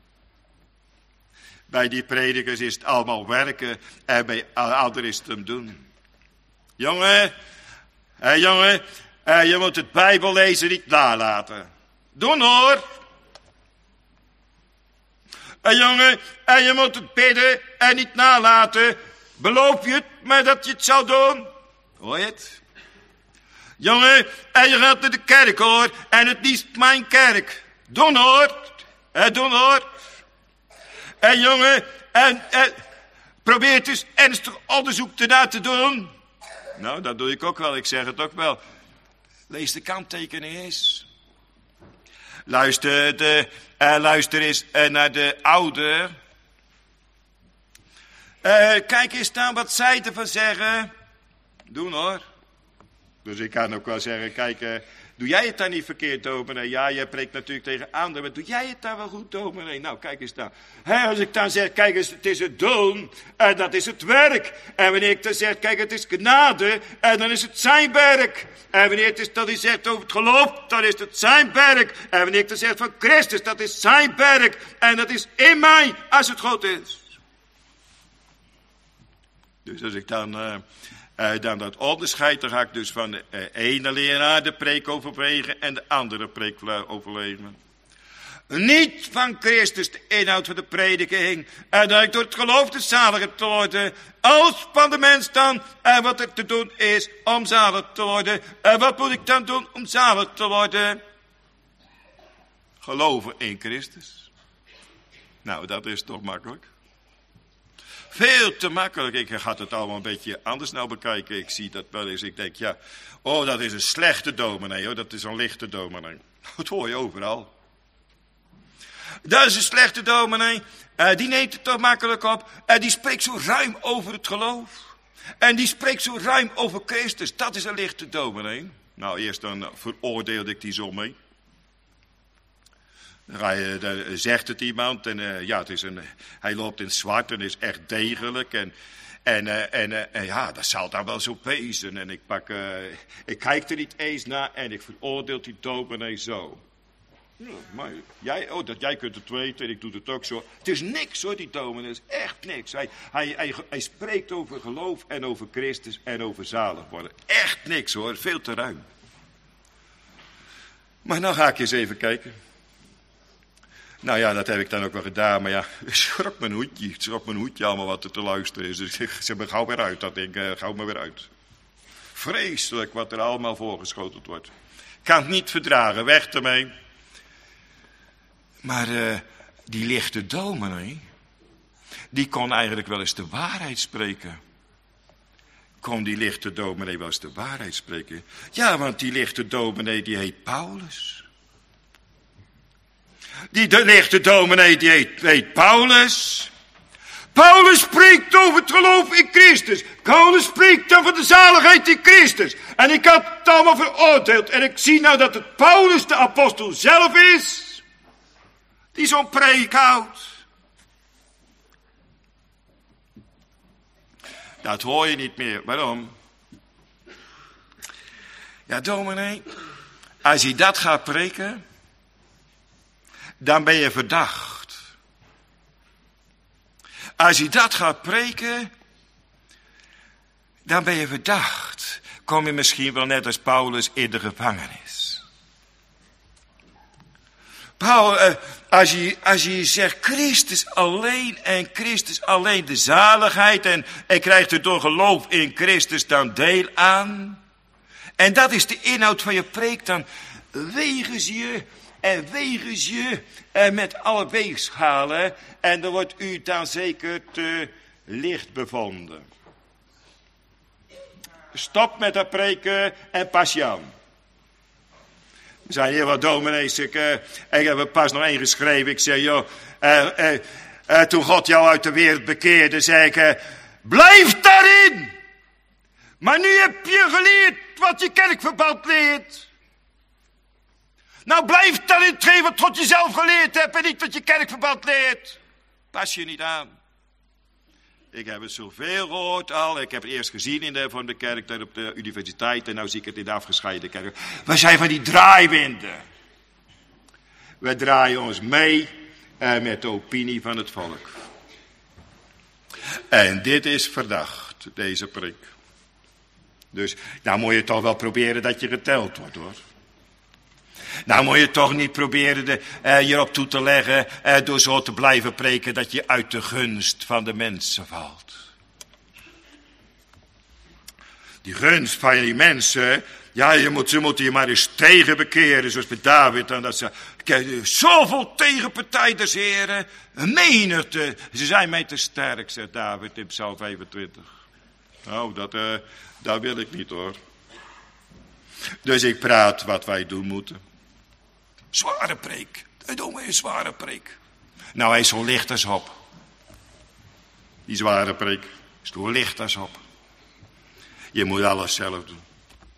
Bij die predikers is het allemaal werken. En bij anderen is het hem doen. Jongen, je moet het Bijbellezen niet nalaten. Doen hoor. Jongen, je moet het bidden en niet nalaten. Beloof je het, maar dat je het zou doen? Hoor je het? Jongen, je gaat naar de kerk hoor. En het is mijn kerk. Doen hoor. Doen hoor. En jongen, probeer dus ernstig onderzoek ernaar te doen. Nou, dat doe ik ook wel. Ik zeg het ook wel. Lees de kanttekening eens. Luister eens naar de ouder. Kijk eens naar wat zij ervan zeggen. Doen hoor. Dus ik kan ook wel zeggen, kijk, doe jij het dan niet verkeerd, dominee? Ja, je preekt natuurlijk tegen anderen, maar doe jij het dan wel goed, dominee? Nou, kijk eens dan. Als ik dan zeg, kijk eens, het is het doen, en dat is het werk. En wanneer ik dan zeg, kijk, het is genade, en dan is het zijn werk. En wanneer het is dat hij zegt over het geloof, dan is het zijn werk. En wanneer ik dan zeg van Christus, dat is zijn werk. En dat is in mij, als het God is. Dus als ik dan dat onderscheid, dan ga ik dus van de ene leraar de preek overwegen en de andere preek overwegen. Niet van Christus de inhoud van de prediking. En dat ik door het geloof de zaliger te worden. Als van de mens dan. En wat er te doen is om zalig te worden. En wat moet ik dan doen om zalig te worden? Geloven in Christus. Nou, dat is toch makkelijk. Veel te makkelijk. Ik ga het allemaal een beetje anders nou bekijken. Ik zie dat wel eens. Ik denk, ja, oh, dat is een slechte dominee. Oh, dat is een lichte dominee. Dat hoor je overal. Dat is een slechte dominee. Die neemt het toch makkelijk op. Die spreekt zo ruim over het geloof. En die spreekt zo ruim over Christus. Dat is een lichte dominee. Nou, eerst dan veroordeelde ik die zo mee. Dan zegt het iemand en ja, hij loopt in zwart en is echt degelijk en ja, dat zal dan wel zo wezen. En ik kijk er niet eens naar en ik veroordeel die dominee zo. Ja, maar jij kunt het weten en ik doe het ook zo. Het is niks hoor, die dominee is echt niks. Hij spreekt over geloof en over Christus en over zalig worden. Echt niks hoor, veel te ruim. Maar nou ga ik eens even kijken. Nou ja, dat heb ik dan ook wel gedaan. Maar ja, ik schrok mijn hoedje allemaal wat er te luisteren is. Dus ik zeg me gauw weer uit. Dat ding, gauw maar weer uit. Vreselijk wat er allemaal voorgeschoteld wordt. Ik kan het niet verdragen, weg ermee. Maar die lichte dominee, die kon eigenlijk wel eens de waarheid spreken. Kon die lichte dominee wel eens de waarheid spreken? Ja, want die lichte dominee die heet Paulus. De lichte dominee die heet Paulus. Paulus spreekt over het geloof in Christus. Paulus spreekt over de zaligheid in Christus. En ik had het allemaal veroordeeld. En ik zie nou dat het Paulus de apostel zelf is. Die zo'n preek houdt. Dat hoor je niet meer. Waarom? Ja, dominee. Als je dat gaat preken, dan ben je verdacht. Als je dat gaat preken, dan ben je verdacht. Kom je misschien wel net als Paulus in de gevangenis. Als je zegt Christus alleen en Christus alleen de zaligheid en krijgt er door geloof in Christus dan deel aan. En dat is de inhoud van je preek, dan wegen je met alle weegschalen en dan wordt u dan zeker te licht bevonden. Stop met dat preken en pas je aan. Er zijn heel wat dominees. Ik heb er pas nog één geschreven. Ik zei, joh, toen God jou uit de wereld bekeerde, zei ik, blijf daarin. Maar nu heb je geleerd wat je kerkverband leert. Nou, blijf daarin hetgeen wat God jezelf geleerd hebt en niet wat je kerkverband leert. Pas je niet aan. Ik heb het zoveel gehoord al. Ik heb het eerst gezien in de kerk, daar op de universiteit. En nu zie ik het in de afgescheiden kerk. We zijn van die draaiwinden. We draaien ons mee met de opinie van het volk. En dit is verdacht, deze preek. Dus nou moet je toch wel proberen dat je geteld wordt, hoor. Nou moet je toch niet proberen hierop toe te leggen door zo te blijven preken dat je uit de gunst van de mensen valt. Die gunst van die mensen, ja, ze moeten je maar eens tegen bekeren, zoals bij David. En dat ze, zoveel tegenpartij des Heren, een menigte. Ze zijn mij te sterk, zegt David in Psalm 25. Nou, dat wil ik niet, hoor. Dus ik praat wat wij doen moeten. Zware preek. Dat doen we een zware preek. Nou, hij is zo licht als op. Die zware preek is zo licht als op. Je moet alles zelf doen.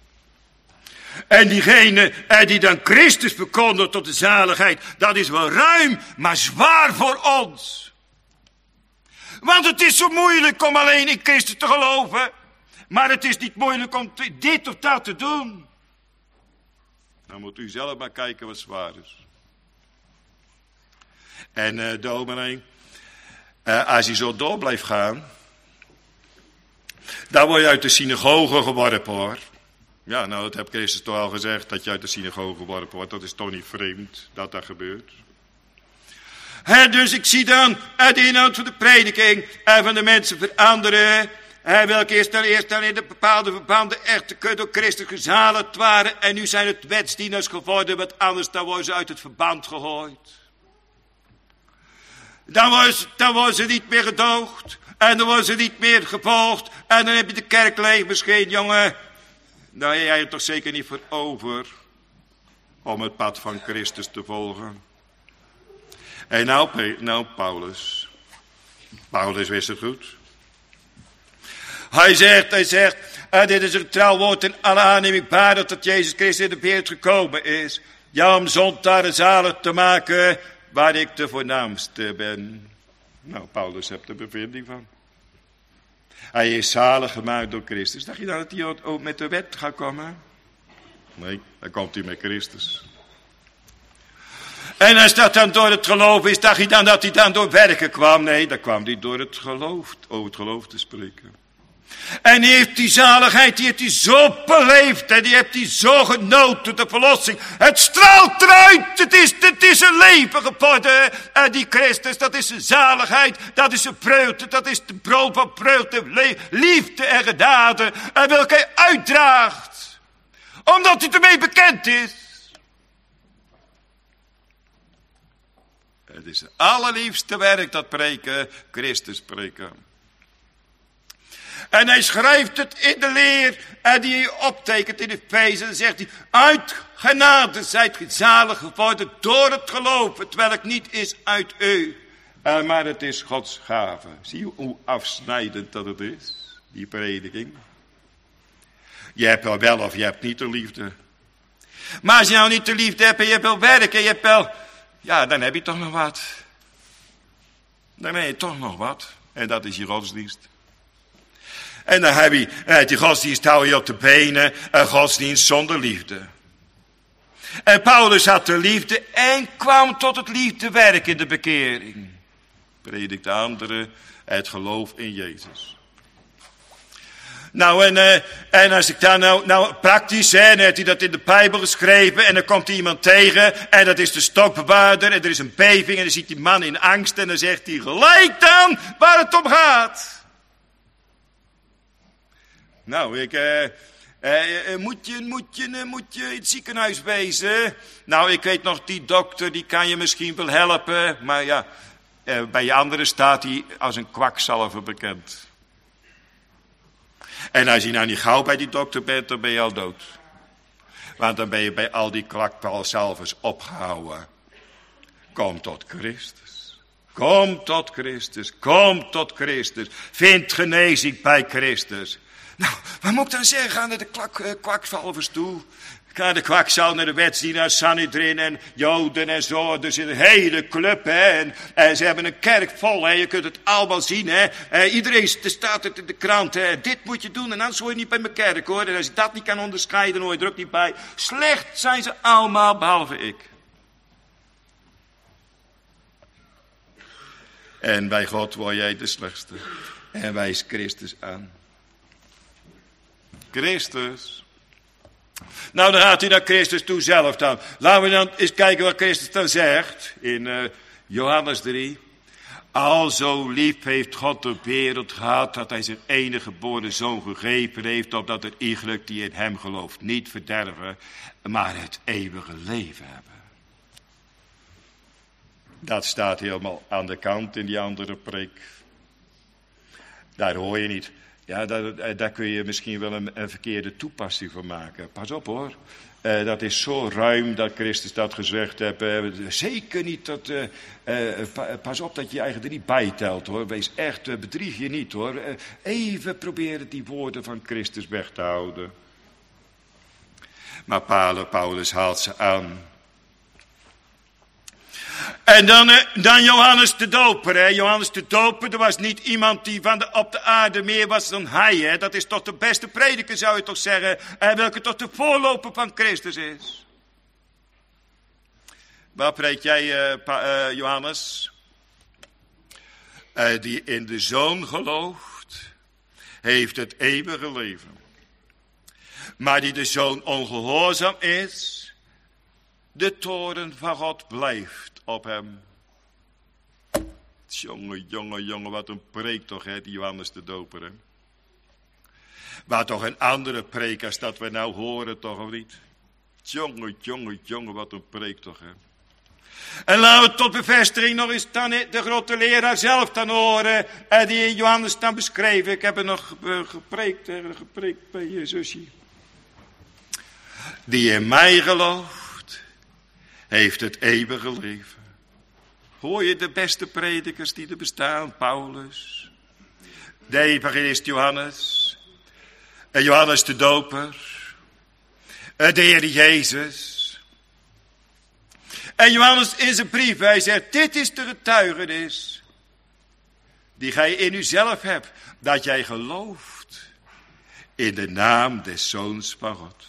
En diegene die dan Christus verkondigt tot de zaligheid, dat is wel ruim, maar zwaar voor ons. Want het is zo moeilijk om alleen in Christus te geloven. Maar het is niet moeilijk om dit of dat te doen. Dan moet u zelf maar kijken wat zwaar is. En dominee, als je zo door blijft gaan, dan word je uit de synagoge geworpen, hoor. Ja, nou, dat heb Christus toch al gezegd, dat je uit de synagoge geworpen wordt. Dat is toch niet vreemd dat dat gebeurt. Dus ik zie dan de inhoud van de prediking en van de mensen veranderen. Welke eerst dan in de bepaalde verbanden echt door Christus gezaligd waren. En nu zijn het wetsdieners geworden, wat anders, dan worden ze uit het verband gegooid. Dan worden ze niet meer gedoogd. En dan worden ze niet meer gevolgd. En dan heb je de kerk leeg misschien, jongen. Nou, jij hebt er toch zeker niet voor over om het pad van Christus te volgen. En nou Paulus. Paulus wist het goed. Hij zegt, dit is een trouw woord in alle aanneming baardig dat Jezus Christus in de wereld gekomen is. Ja, om zondaren zalig te maken, waar ik de voornaamste ben. Nou, Paulus heeft er bevinding van. Hij is zalig gemaakt door Christus. Dacht je dan dat hij ook met de wet gaat komen? Nee, dan komt hij met Christus. En als dat dan door het geloof is, dacht je dan dat hij dan door werken kwam? Nee, dan kwam hij door het geloof, over het geloof te spreken. En die heeft die zaligheid, die heeft hij zo beleefd en die heeft hij zo genoten, de verlossing. Het straalt eruit, het is een leven geworden. En die Christus, dat is een zaligheid, dat is een vreugde, dat is de brood van vreugde, liefde en genade. En welke hij uitdraagt, omdat hij ermee bekend is. Het is het allerliefste werk, dat preken, Christus preken. En hij schrijft het in de leer en die hij optekent in Efeze. Dan zegt hij, uit genade zijt ge zalig geworden door het geloof. Het welk niet is uit u, maar het is Gods gave. Zie je hoe afsnijdend dat het is, die prediking. Je hebt wel of je hebt niet de liefde. Maar als je nou niet de liefde hebt en je hebt wel werk en je hebt wel... Ja, dan heb je toch nog wat. Dan heb je toch nog wat. En dat is je godsdienst. En dan heb je, die godsdienst hou je op de benen, een godsdienst zonder liefde. En Paulus had de liefde en kwam tot het liefdewerk in de bekering. Predikte anderen het geloof in Jezus. Nou, en als ik daar nou praktisch, hè, dan heeft hij dat in de Bijbel geschreven en dan komt iemand tegen en dat is de stokbewaarder en er is een beving en dan ziet die man in angst en dan zegt hij gelijk dan waar het om gaat. Nou, moet je in het ziekenhuis wezen? Nou, ik weet nog, die dokter, die kan je misschien wel helpen, maar ja, bij je anderen staat hij als een kwakzalver bekend. En als je nou niet gauw bij die dokter bent, dan ben je al dood. Want dan ben je bij al die kwakzalvers opgehouden. Kom tot Christus. Kom tot Christus. Kom tot Christus. Vind genezing bij Christus. Nou, wat moet ik dan zeggen? Ga naar de kwakzalvers toe. Ga de kwakzalver naar de wetsdienaar, Sanhedrin en Joden en zo. Er zit een hele club, hè. En ze hebben een kerk vol, hè. Je kunt het allemaal zien, hè. Iedereen staat het in de krant, hè. Dit moet je doen en anders hoor je niet bij mijn kerk, hoor. En als je dat niet kan onderscheiden, dan hoor je er ook niet bij. Slecht zijn ze allemaal, behalve ik. En bij God word jij de slechtste. En wijs Christus aan. Christus. Nou, dan gaat hij naar Christus toe zelf dan. Laten we dan eens kijken wat Christus dan zegt. In Johannes 3. Alzo lief heeft God de wereld gehad, dat hij zijn enige geboren zoon gegeven heeft, opdat er iegelijk die in hem gelooft niet verderven, maar het eeuwige leven hebben. Dat staat helemaal aan de kant in die andere preek. Daar hoor je niet. Ja, daar kun je misschien wel een verkeerde toepassing van maken. Pas op hoor. Dat is zo ruim dat Christus dat gezegd heeft. Zeker niet dat... pas op dat je eigen er niet bijtelt hoor. Wees echt, bedrieg je niet hoor. Even proberen die woorden van Christus weg te houden. Maar Paulus haalt ze aan. En dan Johannes de Doper. Hè. Johannes de Doper, er was niet iemand die op de aarde meer was dan hij. Hè. Dat is toch de beste prediker, zou je toch zeggen. Welke toch de voorloper van Christus is. Waar preek jij, Johannes? Die in de Zoon gelooft, heeft het eeuwige leven. Maar die de Zoon ongehoorzaam is, de toorn van God blijft op hem. Jongen, wat een preek toch, hè, die Johannes de Doper, hè? Maar toch een andere preek als dat we nou horen, toch, of niet? Jongen, wat een preek toch, hè? En laten we tot bevestiging nog eens dan de grote leraar zelf dan horen, die Johannes dan beschreven. Ik heb er nog gepreekt bij je zusje. Die in mij gelooft, heeft het eeuwige leven. Hoor je de beste predikers die er bestaan? Paulus, de evangelist Johannes, Johannes de Doper, de Heer Jezus. En Johannes in zijn brief, hij zegt, dit is de getuigenis die gij in uzelf hebt, dat jij gelooft in de naam des Zoons van God.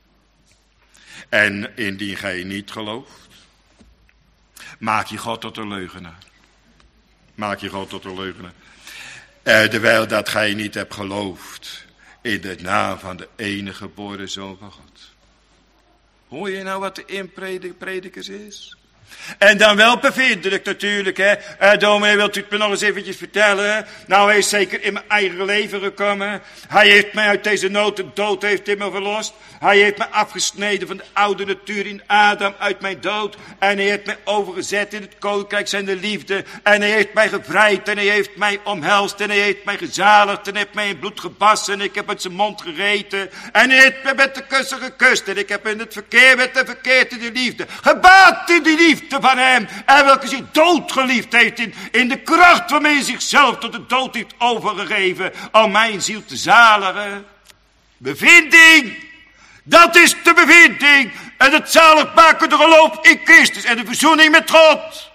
En indien gij niet gelooft, maak je God tot een leugenaar. Maak je God tot een leugenaar. Terwijl dat gij niet hebt geloofd in de naam van de enige geboren Zoon van God. Hoor je nou wat de inpredikers is? En dan wel bevindelijk natuurlijk, hè. Dominee, wilt u het me nog eens eventjes vertellen? Nou, hij is zeker in mijn eigen leven gekomen. Hij heeft mij uit deze nood en dood heeft hij me verlost. Hij heeft mij afgesneden van de oude natuur in Adam uit mijn dood. En hij heeft mij overgezet in het koninkrijk zijn de liefde. En hij heeft mij gevrijd en hij heeft mij omhelst. En hij heeft mij gezaligd en hij heeft mij in bloed gewassen. En ik heb uit zijn mond gegeten. En hij heeft mij met de kussen gekust. En ik heb in het verkeer met de verkeerd in de liefde. Gebaat in die liefde van hem. En welke zich doodgeliefd heeft in de kracht waarmee hij zichzelf tot de dood heeft overgegeven. Om mijn ziel te zaligen. Bevinding. Dat is de bevinding. En het zaligmakende geloof in Christus. En de verzoening met God.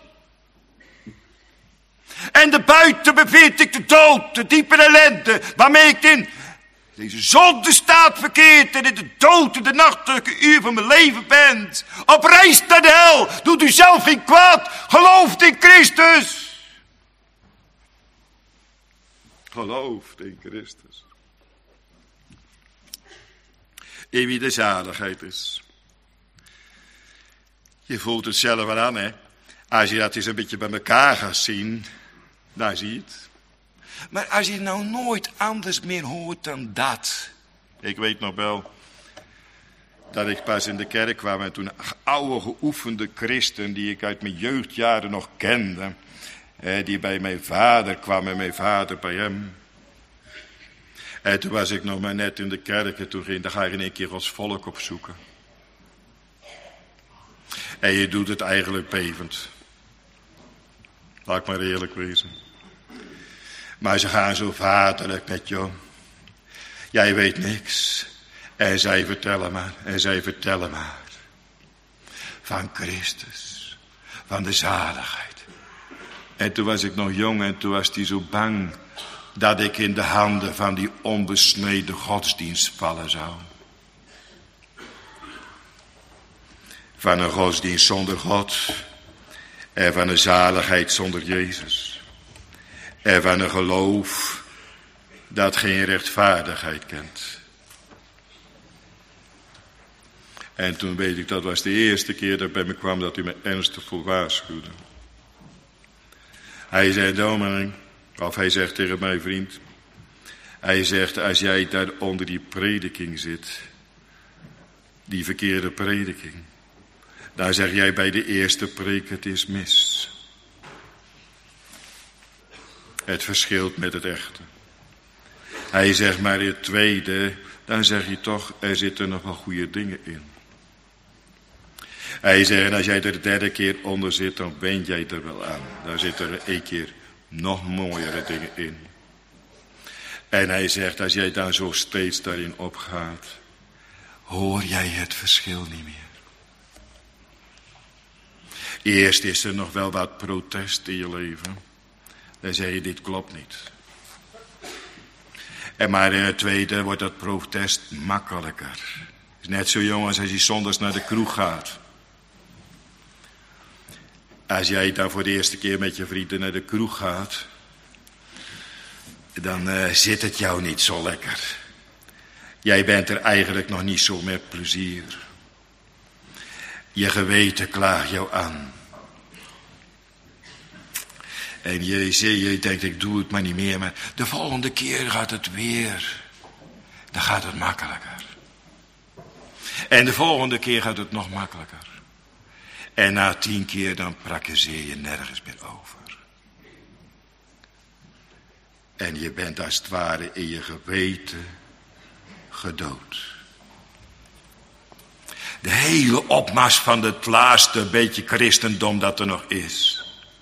En de buiten bevind ik de dood. De diepe ellende. Waarmee ik in Deze zonde staat verkeerd en in de dood en de nachtelijke uur van mijn leven bent. Op reis naar de hel, doet u zelf geen kwaad, gelooft in Christus. Gelooft in Christus. In wie de zaligheid is. Je voelt het zelf wel aan, hè. Als je dat eens een beetje bij elkaar gaat zien, dan zie je het. Maar als je nou nooit anders meer hoort dan dat. Ik weet nog wel dat ik pas in de kerk kwam en toen een oude geoefende christen die ik uit mijn jeugdjaren nog kende, die bij mijn vader kwam en mijn vader bij hem. En toen was ik nog maar net in de kerk en toen ga je in een keer Gods volk opzoeken. En je doet het eigenlijk bevend. Laat ik maar eerlijk wezen. Maar ze gaan zo vaderlijk met je. Jij weet niks. En zij vertellen maar. En zij vertellen maar. Van Christus. Van de zaligheid. En toen was ik nog jong en toen was hij zo bang dat ik in de handen van die onbesneden godsdienst vallen zou. Van een godsdienst zonder God. En van een zaligheid zonder Jezus. En van een geloof dat geen rechtvaardigheid kent. En toen weet ik, dat was de eerste keer dat bij me kwam dat u me ernstig voor waarschuwde. Hij zei, dominee, of hij zegt tegen mijn vriend. Hij zegt, als jij daar onder die prediking zit, die verkeerde prediking, dan zeg jij bij de eerste preek, het is mis. Het verschilt met het echte. Hij zegt, maar in het tweede, dan zeg je toch, er zitten nog wel goede dingen in. Hij zegt, en als jij er de derde keer onder zit, dan wend jij er wel aan. Dan zitten er een keer nog mooiere dingen in. En hij zegt, als jij dan zo steeds daarin opgaat, hoor jij het verschil niet meer. Eerst is er nog wel wat protest in je leven. Dan zeg je, dit klopt niet. En maar in het tweede wordt dat protest makkelijker. Het is net zo, jongens, als je zondags naar de kroeg gaat. Als jij dan voor de eerste keer met je vrienden naar de kroeg gaat, dan zit het jou niet zo lekker. Jij bent er eigenlijk nog niet zo met plezier. Je geweten klaagt jou aan. En je denkt, ik doe het maar niet meer. Maar de volgende keer gaat het weer. Dan gaat het makkelijker. En de volgende keer gaat het nog makkelijker. En na 10 keer dan prakkezeer je nergens meer over. En je bent als het ware in je geweten gedood. De hele opmars van het laatste beetje christendom dat er nog is,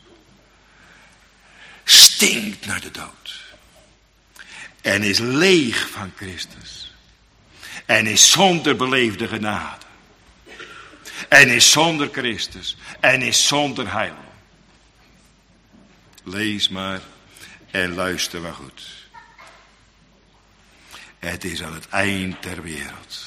stinkt naar de dood. En is leeg van Christus. En is zonder beleefde genade. En is zonder Christus. En is zonder heil. Lees maar en luister maar goed. Het is aan het eind der wereld.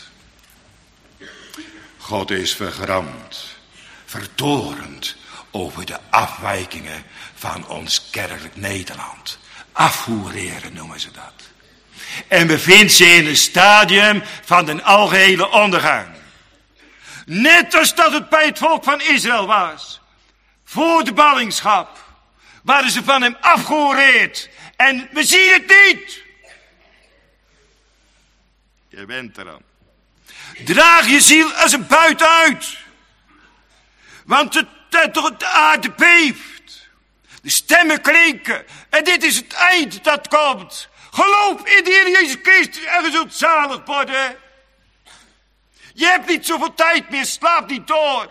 God is vergramd, vertorend over de afwijkingen van ons kerkelijk Nederland. Afvoereren noemen ze dat. En bevindt zich in een stadium van de algehele ondergang. Net als dat het bij het volk van Israël was. Voor de ballingschap waren ze van hem afgehoord. En we zien het niet. Je bent eraan. Draag je ziel als een buit uit. Want de aarde beeft. De stemmen klinken. En dit is het eind dat komt. Geloof in de Heer Jezus Christus en je zult zalig worden. Je hebt niet zoveel tijd meer, slaap niet door.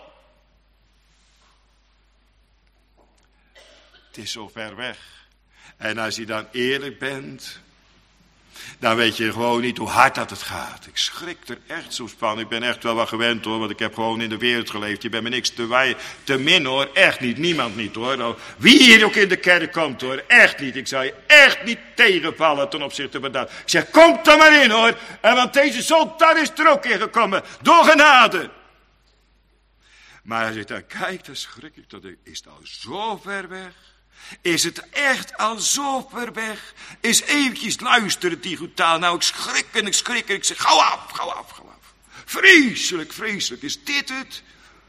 Het is zo ver weg. En als je dan eerlijk bent, Dan weet je gewoon niet hoe hard dat het gaat. Ik schrik er echt soms van. Ik ben echt wel wat gewend hoor, want ik heb gewoon in de wereld geleefd. Je bent me niks te min hoor, echt niet. Niemand niet hoor. Nou, wie hier ook in de kerk komt hoor, echt niet. Ik zou je echt niet tegenvallen ten opzichte van dat. Ik zeg, kom er maar in hoor. En want deze zondag is er ook in gekomen, door genade. Maar als ik dan kijk, dan schrik ik. Is het al zo ver weg? Is het echt al zo ver weg? Is eventjes luisteren, die goed taal. Nou, ik schrik en ik schrik en ik zeg, gauw af, gauw af, gauw af. Vreselijk, vreselijk. Is dit het?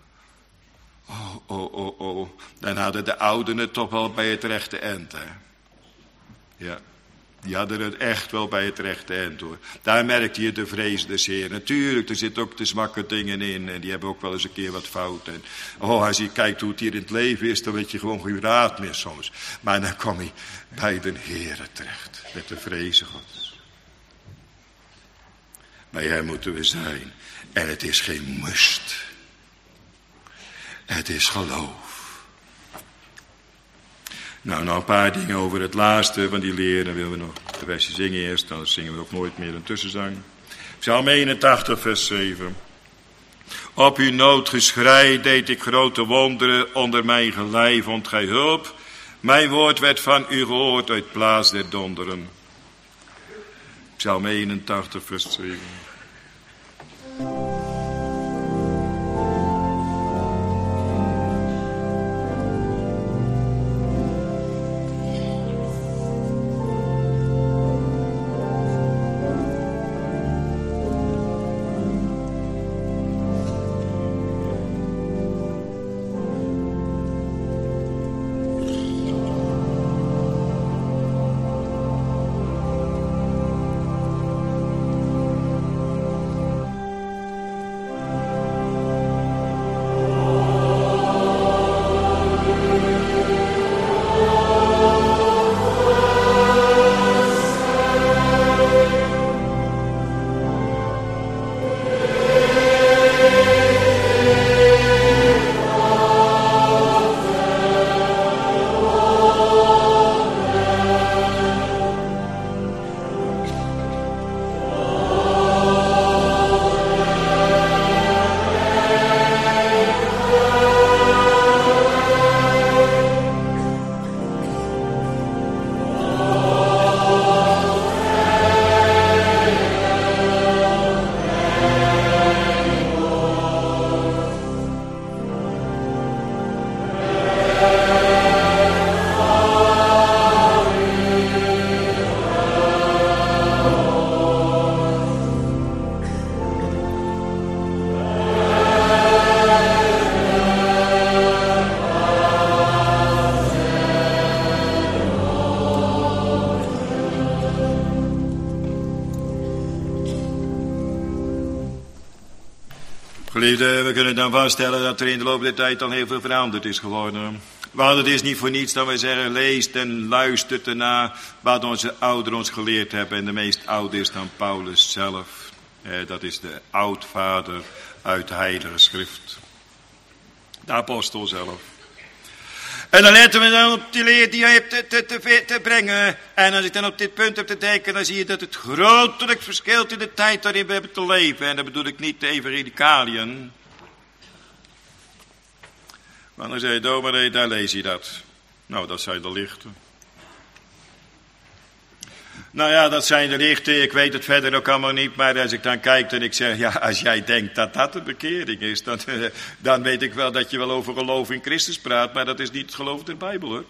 Oh. Dan hadden de ouderen het toch wel bij het rechte eind, hè. Ja. Die hadden het echt wel bij het rechte eind, hoor. Daar merkte je de vrees des Heer. Natuurlijk, er zitten ook de zwakke dingen in. En die hebben ook wel eens een keer wat fout. En als je kijkt hoe het hier in het leven is, dan weet je gewoon geen raad meer soms. Maar dan kom je bij de Heer terecht. Met de vrezen Gods. Bij hem moeten we zijn. En het is geen must. Het is geloof. Nou, een paar dingen over het laatste van die leer. Dan willen we nog de versie zingen eerst. Dan zingen we ook nooit meer een tussenzang. Psalm 81, vers 7. Op uw noodgeschrei deed ik grote wonderen. Onder mijn gelei vond gij hulp. Mijn woord werd van u gehoord uit plaats der donderen. Psalm 81, vers 7. Geliefde, we kunnen dan vaststellen dat er in de loop der tijd al heel veel veranderd is geworden. Want het is niet voor niets dat wij zeggen, leest en luistert ernaar wat onze ouderen ons geleerd hebben. En de meest oude is dan Paulus zelf. Dat is de oudvader uit de Heilige Schrift. De apostel zelf. En dan letten we dan op die leer die je hebt te brengen. En als ik dan op dit punt heb te denken, dan zie je dat het grotelijk verschilt in de tijd waarin we hebben te leven. En dat bedoel ik niet de evangelicaliën. Maar dan zei je, dominee, daar lees je dat. Nou, dat zijn de lichten. Nou ja, dat zijn de lichten. Ik weet het verder ook allemaal niet. Maar als ik dan kijk en ik zeg, ja, als jij denkt dat dat de bekering is, dan weet ik wel dat je wel over geloof in Christus praat. Maar dat is niet het geloof der Bijbel, hoor.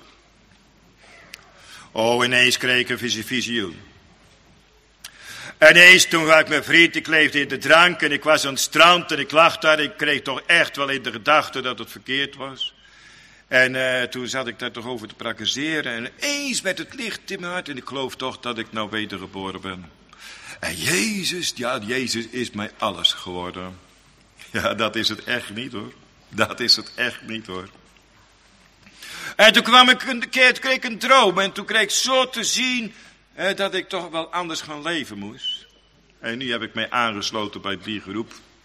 Oh, ineens kreeg ik een visioen. En ineens toen was ik mijn vriend, ik leefde in de drank en ik was aan het strand en ik lag daar. Ik kreeg toch echt wel in de gedachte dat het verkeerd was. En toen zat ik daar toch over te praktiseren. En ineens werd het licht in mijn hart. En ik geloof toch dat ik nou wedergeboren ben. En Jezus, ja, Jezus is mij alles geworden. Ja, dat is het echt niet, hoor. Dat is het echt niet, hoor. En toen kwam ik een keer, toen kreeg ik een droom. En toen kreeg ik zo te zien dat ik toch wel anders gaan leven moest. En nu heb ik mij aangesloten bij die groep.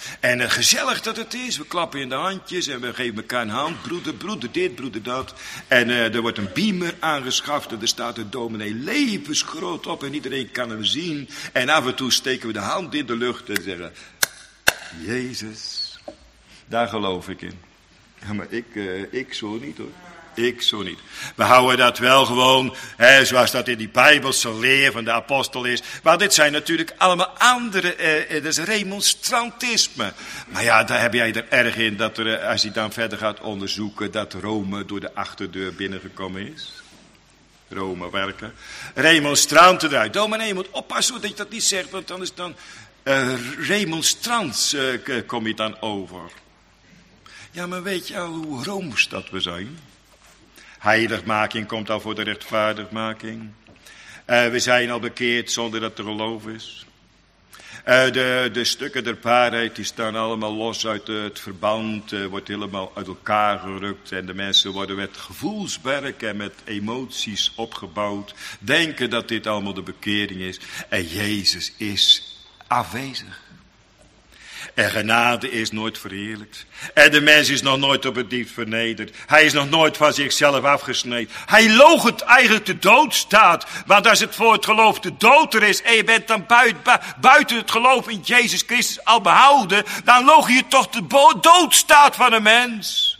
En gezellig dat het is. We klappen in de handjes en we geven elkaar een hand. Broeder dit, broeder dat. En er wordt een beamer aangeschaft en er staat een dominee levensgroot op en iedereen kan hem zien. En af en toe steken we de hand in de lucht en zeggen: Jezus, daar geloof ik in. Ja, maar ik zo niet hoor. Ik zo niet. We houden dat wel gewoon, zoals dat in die Bijbelse leer van de apostel is. Maar dit zijn natuurlijk allemaal andere, dat is remonstrantisme. Maar ja, daar heb jij er erg in dat er, als je dan verder gaat onderzoeken, dat Rome door de achterdeur binnengekomen is. Rome werken. Remonstranten eruit. Dominee, je moet oppassen dat je dat niet zegt, want dan is dan remonstrants kom je dan over. Ja, maar weet je al hoe rooms dat we zijn? Heiligmaking komt al voor de rechtvaardigmaking. We zijn al bekeerd zonder dat er geloof is. De stukken der waarheid die staan allemaal los uit het verband. Wordt helemaal uit elkaar gerukt. En de mensen worden met gevoelswerk en met emoties opgebouwd. Denken dat dit allemaal de bekering is. En Jezus is afwezig. En genade is nooit verheerlijkt. En de mens is nog nooit op het diepst vernederd. Hij is nog nooit van zichzelf afgesneden. Hij loochent eigenlijk de dood staat. Want als het voor het geloof de dood er is en je bent dan buiten het geloof in Jezus Christus al behouden, dan loog je toch de dood staat van een mens.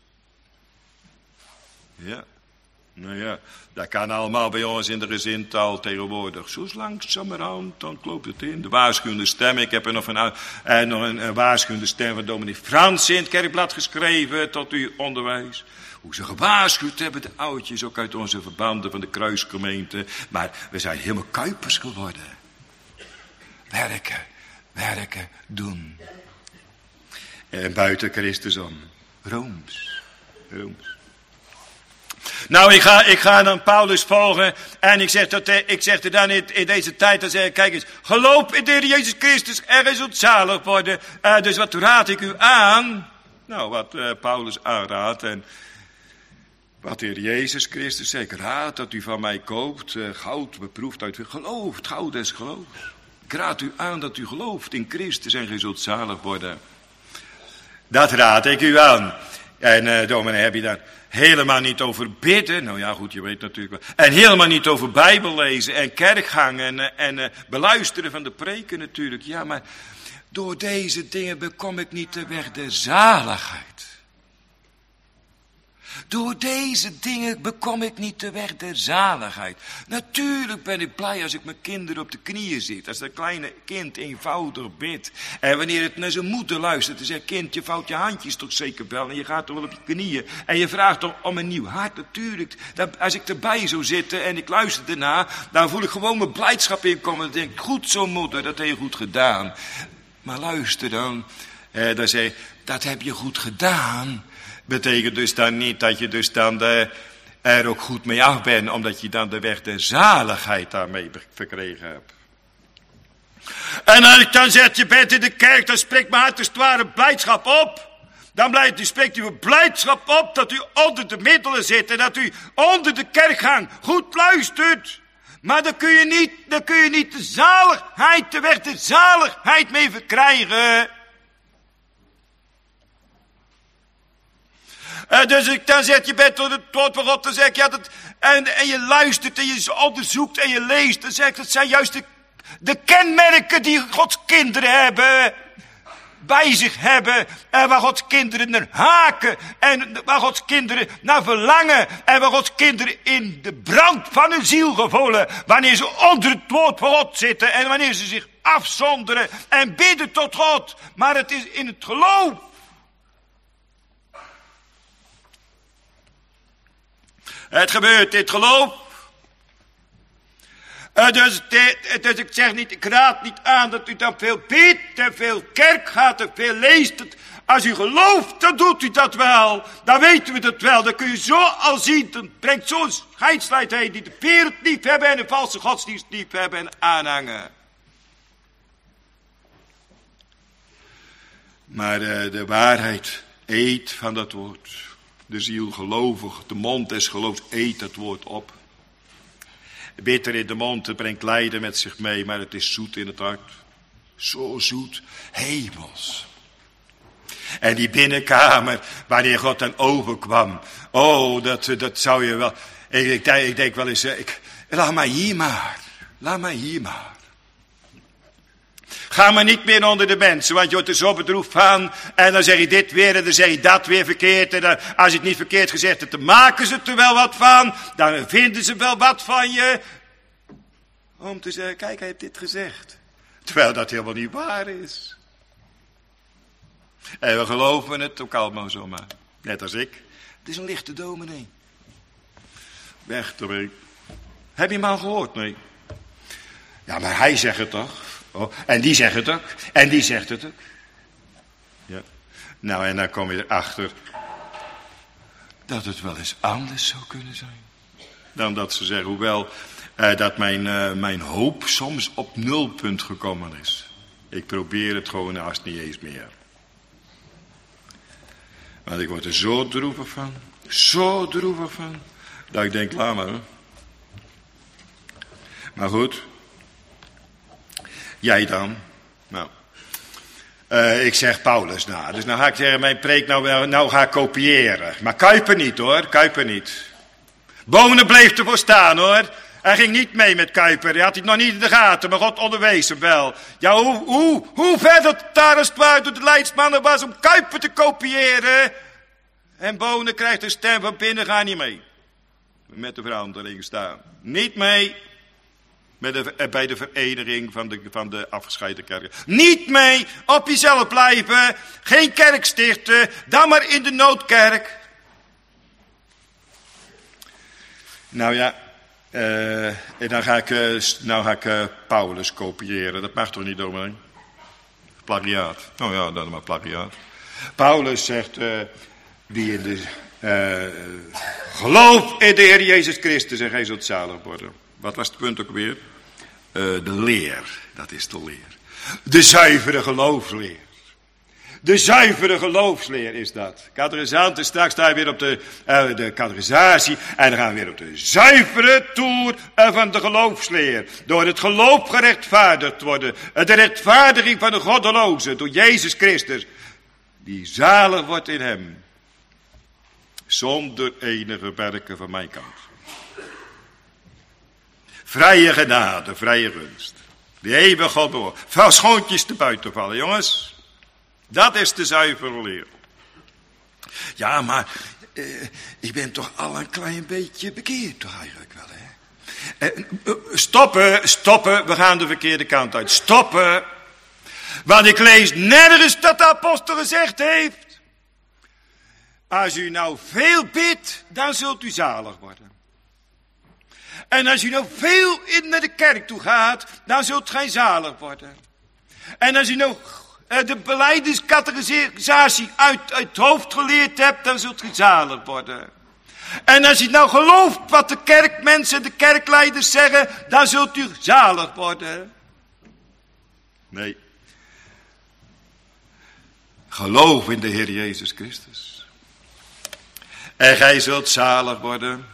Ja, nou ja. Dat kan allemaal bij ons in de gezintaal tegenwoordig. Zo langzamerhand, dan klopt het in. De waarschuwende stem. Ik heb er nog een waarschuwende stem van dominee Frans in het kerkblad geschreven tot uw onderwijs. Hoe ze gewaarschuwd hebben, de oudjes, ook uit onze verbanden van de kruisgemeente. Maar we zijn helemaal kuipers geworden. Werken, doen. En buiten Christus om. Rooms. Nou, ik ga dan Paulus volgen en ik zeg er dan in deze tijd, dan zeg ik, kijk eens, geloof in de Heer Jezus Christus en gij zult zalig worden. Dus wat raad ik u aan? Nou, wat Paulus aanraadt en wat de Heer Jezus Christus zegt, raad dat u van mij koopt, goud beproefd uit geloof, het goud des geloofs. Ik raad u aan dat u gelooft in Christus en gij zult zalig worden. Dat raad ik u aan. En dominee, heb je daar helemaal niet over bidden. Nou ja, goed, je weet natuurlijk wel. En helemaal niet over Bijbel lezen en kerkgang en beluisteren van de preken natuurlijk. Ja, maar door deze dingen bekom ik niet de weg der zaligheid. Door deze dingen bekom ik niet de weg der zaligheid. Natuurlijk ben ik blij als ik mijn kinderen op de knieën zit. Als dat kleine kind eenvoudig bidt. En wanneer het naar zijn moeder luistert en zegt, kind, je vouwt je handjes toch zeker wel. En je gaat toch wel op je knieën. En je vraagt toch om een nieuw hart. Natuurlijk, als ik erbij zou zitten en ik luister erna, dan voel ik gewoon mijn blijdschap inkomen. Dan denk ik, goed zo moeder, dat heb je goed gedaan. Maar luister dan zeg je, dat heb je goed gedaan. Betekent dus dan niet dat je dus dan er ook goed mee af bent, omdat je dan de weg der zaligheid daarmee verkregen hebt. En als ik dan zeg, je bent in de kerk, dan spreekt mijn hart als het ware blijdschap op. Dan spreekt u blijdschap op dat u onder de middelen zit en dat u onder de kerkgang goed luistert. Maar dan kun je niet de zaligheid, de weg der zaligheid mee verkrijgen. Dus ik dan zeg, je bent door het woord van God, dan zeg ik, ja, en je luistert en je onderzoekt en je leest, dan zeg ik, dat zijn juist de kenmerken die Gods kinderen hebben, bij zich hebben, en waar Gods kinderen naar haken, en waar Gods kinderen naar verlangen, en waar Gods kinderen in de brand van hun ziel gevoelen, wanneer ze onder het woord van God zitten, en wanneer ze zich afzonderen en bidden tot God, maar het is in het geloof. Het gebeurt in het geloof. Dus ik zeg niet, ik raad niet aan dat u dan veel bidt en veel kerk gaat en veel leest. Als u gelooft, dan doet u dat wel. Dan weten we dat wel. Dan kun je zo al zien, dan brengt zo'n scheidslijst heen die de wereld lief hebben en de valse godsdienst lief hebben en aanhangen. Maar de waarheid eet van dat woord. De ziel gelovig, de mond des geloofs eet het woord op. Bitter in de mond, het brengt lijden met zich mee, maar het is zoet in het hart. Zo zoet, hemels. En die binnenkamer, wanneer God dan overkwam. Oh, dat zou je wel... Ik denk wel eens, laat maar hier maar. Laat maar hier maar. Ga maar niet meer onder de mensen, want je wordt er zo bedroefd van. En dan zeg je dit weer en dan zeg je dat weer verkeerd. En dan, als je het niet verkeerd gezegd hebt, dan maken ze er wel wat van. Dan vinden ze wel wat van je. Om te zeggen, kijk, hij heeft dit gezegd. Terwijl dat helemaal niet waar is. En we geloven het ook allemaal zomaar. Net als ik. Het is een lichte dominee. Weg ermee. Heb je hem al gehoord? Nee. Ja, maar hij zegt het toch? Oh, en die zegt het ook. En die zegt het ook. Ja. Nou, en dan kom je erachter dat het wel eens anders zou kunnen zijn. Dan dat ze zeggen, hoewel dat mijn hoop soms op nulpunt gekomen is. Ik probeer het gewoon haast niet eens meer. Want ik word er zo droevig van. Zo droevig van. Dat ik denk, laat maar. Maar goed. Jij dan? Nou. Ik zeg Paulus na. Dus nou ga ik zeggen, mijn preek nou ga ik kopiëren. Maar Kuyper niet hoor. Kuyper niet. Bonen bleef ervoor staan hoor. Hij ging niet mee met Kuyper. Hij had het nog niet in de gaten. Maar God onderwees hem wel. Ja, hoe ver dat daar als het ware door de leidsmannen was om Kuyper te kopiëren. En Bonen krijgt een stem van binnen, ga niet mee. Met de verandering staan. Niet mee. Bij de vereniging van de afgescheiden kerken. Niet mee, op jezelf blijven. Geen kerk stichten, dan maar in de noodkerk. Nou ja, en dan ga ik Paulus kopiëren. Dat mag toch niet, dominee? Plagiaat. Nou ja, dan maar plagiaat. Paulus zegt, wie in de... geloof in de Heer Jezus Christus en gij zult zalig worden. Wat was het punt ook weer? De leer, dat is de leer. De zuivere geloofsleer. De zuivere geloofsleer is dat. Catechisanten, straks sta je weer op de catechisatie. En dan gaan we weer op de zuivere toer van de geloofsleer. Door het geloof gerechtvaardigd worden. De rechtvaardiging van de goddeloze door Jezus Christus. Die zalig wordt in hem. Zonder enige werken van mijn kant. Vrije genade, vrije gunst. De eeuwige God door. Vuil schoontjes te buiten vallen, jongens. Dat is de zuivere leer. Ja, maar ik ben toch al een klein beetje bekeerd, toch eigenlijk wel, hè? Stoppen, we gaan de verkeerde kant uit. Stoppen. Want ik lees nergens dat de apostel gezegd heeft. Als u nou veel bidt, dan zult u zalig worden. En als u nou veel naar de kerk toe gaat, dan zult gij zalig worden. En als u nou de belijdeniscategorisatie uit het hoofd geleerd hebt, dan zult gij zalig worden. En als u nou gelooft wat de kerkmensen, de kerkleiders zeggen, dan zult u zalig worden. Nee. Geloof in de Heer Jezus Christus. En gij zult zalig worden.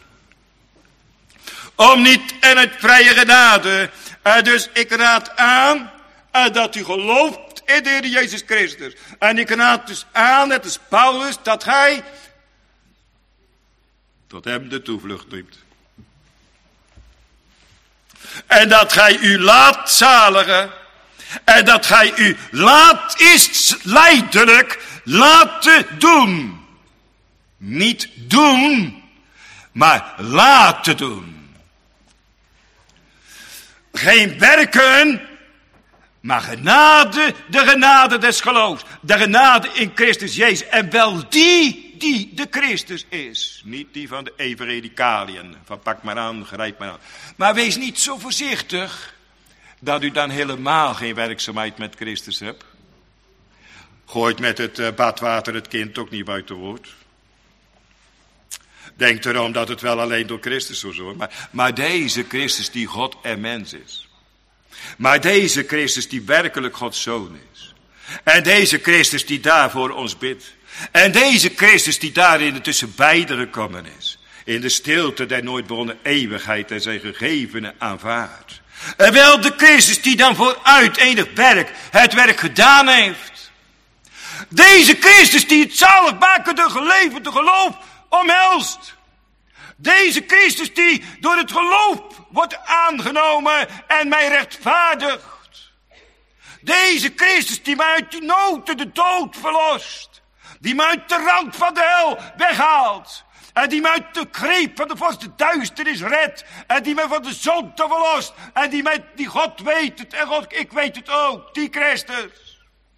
Om niet en uit vrije genade. Dus ik raad aan dat u gelooft in de Heer Jezus Christus. En ik raad dus aan, net als Paulus, dat gij tot hem de toevlucht neemt. En dat gij u laat zaligen. En dat gij u laat is lijdelijk laten doen. Niet doen, maar laten doen. Geen werken, maar genade, de genade des geloofs. De genade in Christus Jezus. En wel die de Christus is. Niet die van de evangelicaliën. Van pak maar aan, grijp maar aan. Maar wees niet zo voorzichtig dat u dan helemaal geen werkzaamheid met Christus hebt. Gooit met het badwater het kind ook niet buiten woord. Denk erom dat het wel alleen door Christus zo zorgt. Maar deze Christus die God en mens is. Maar deze Christus die werkelijk Gods Zoon is. En deze Christus die daar voor ons bidt. En deze Christus die daarin tussen beiden gekomen is. In de stilte der nooit begonnen eeuwigheid en zijn gegevenen aanvaardt. En wel de Christus die dan vooruit enig werk, het werk gedaan heeft. Deze Christus die het zaligmakende geleverde geloof omhelst. Deze Christus die door het geloof wordt aangenomen en mij rechtvaardigt. Deze Christus die mij uit die nood en de dood verlost. Die mij uit de rand van de hel weghaalt. En die mij uit de greep van de vorst duisternis redt. En die mij van de zonde verlost. En die God weet het en God, ik weet het ook. Die Christus.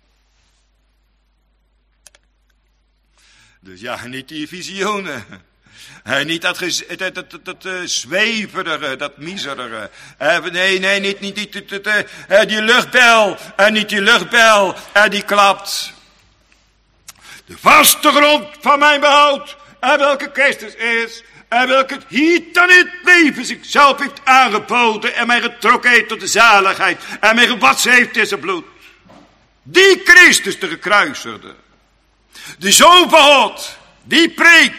Dus ja, niet die visioenen. Niet dat zweverige, dat miserige. Nee, niet die luchtbel. En niet die luchtbel. En die klapt. De vaste grond van mijn behoud. En welke Christus is. En welke het hier dan in het leven zichzelf heeft aangeboden. En mij getrokken heeft tot de zaligheid. En mij gewassen heeft in zijn bloed. Die Christus de gekruisigde. De Zoon van God. Die preek.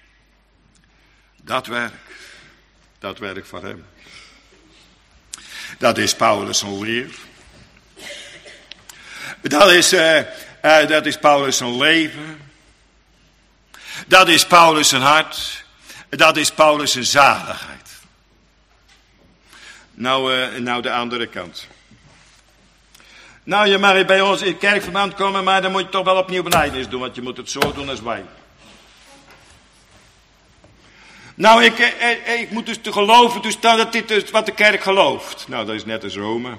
Dat werk van hem. Dat is Paulus' zijn leer. Dat is Paulus' zijn leven. Dat is Paulus' zijn hart. Dat is Paulus' zijn zaligheid. Nou de andere kant. Nou, je mag bij ons in het kerkverband komen, maar dan moet je toch wel opnieuw belijdenis doen, want je moet het zo doen als wij. Nou, ik moet dus te geloven, dus dat dit is wat de kerk gelooft. Nou, dat is net als Rome.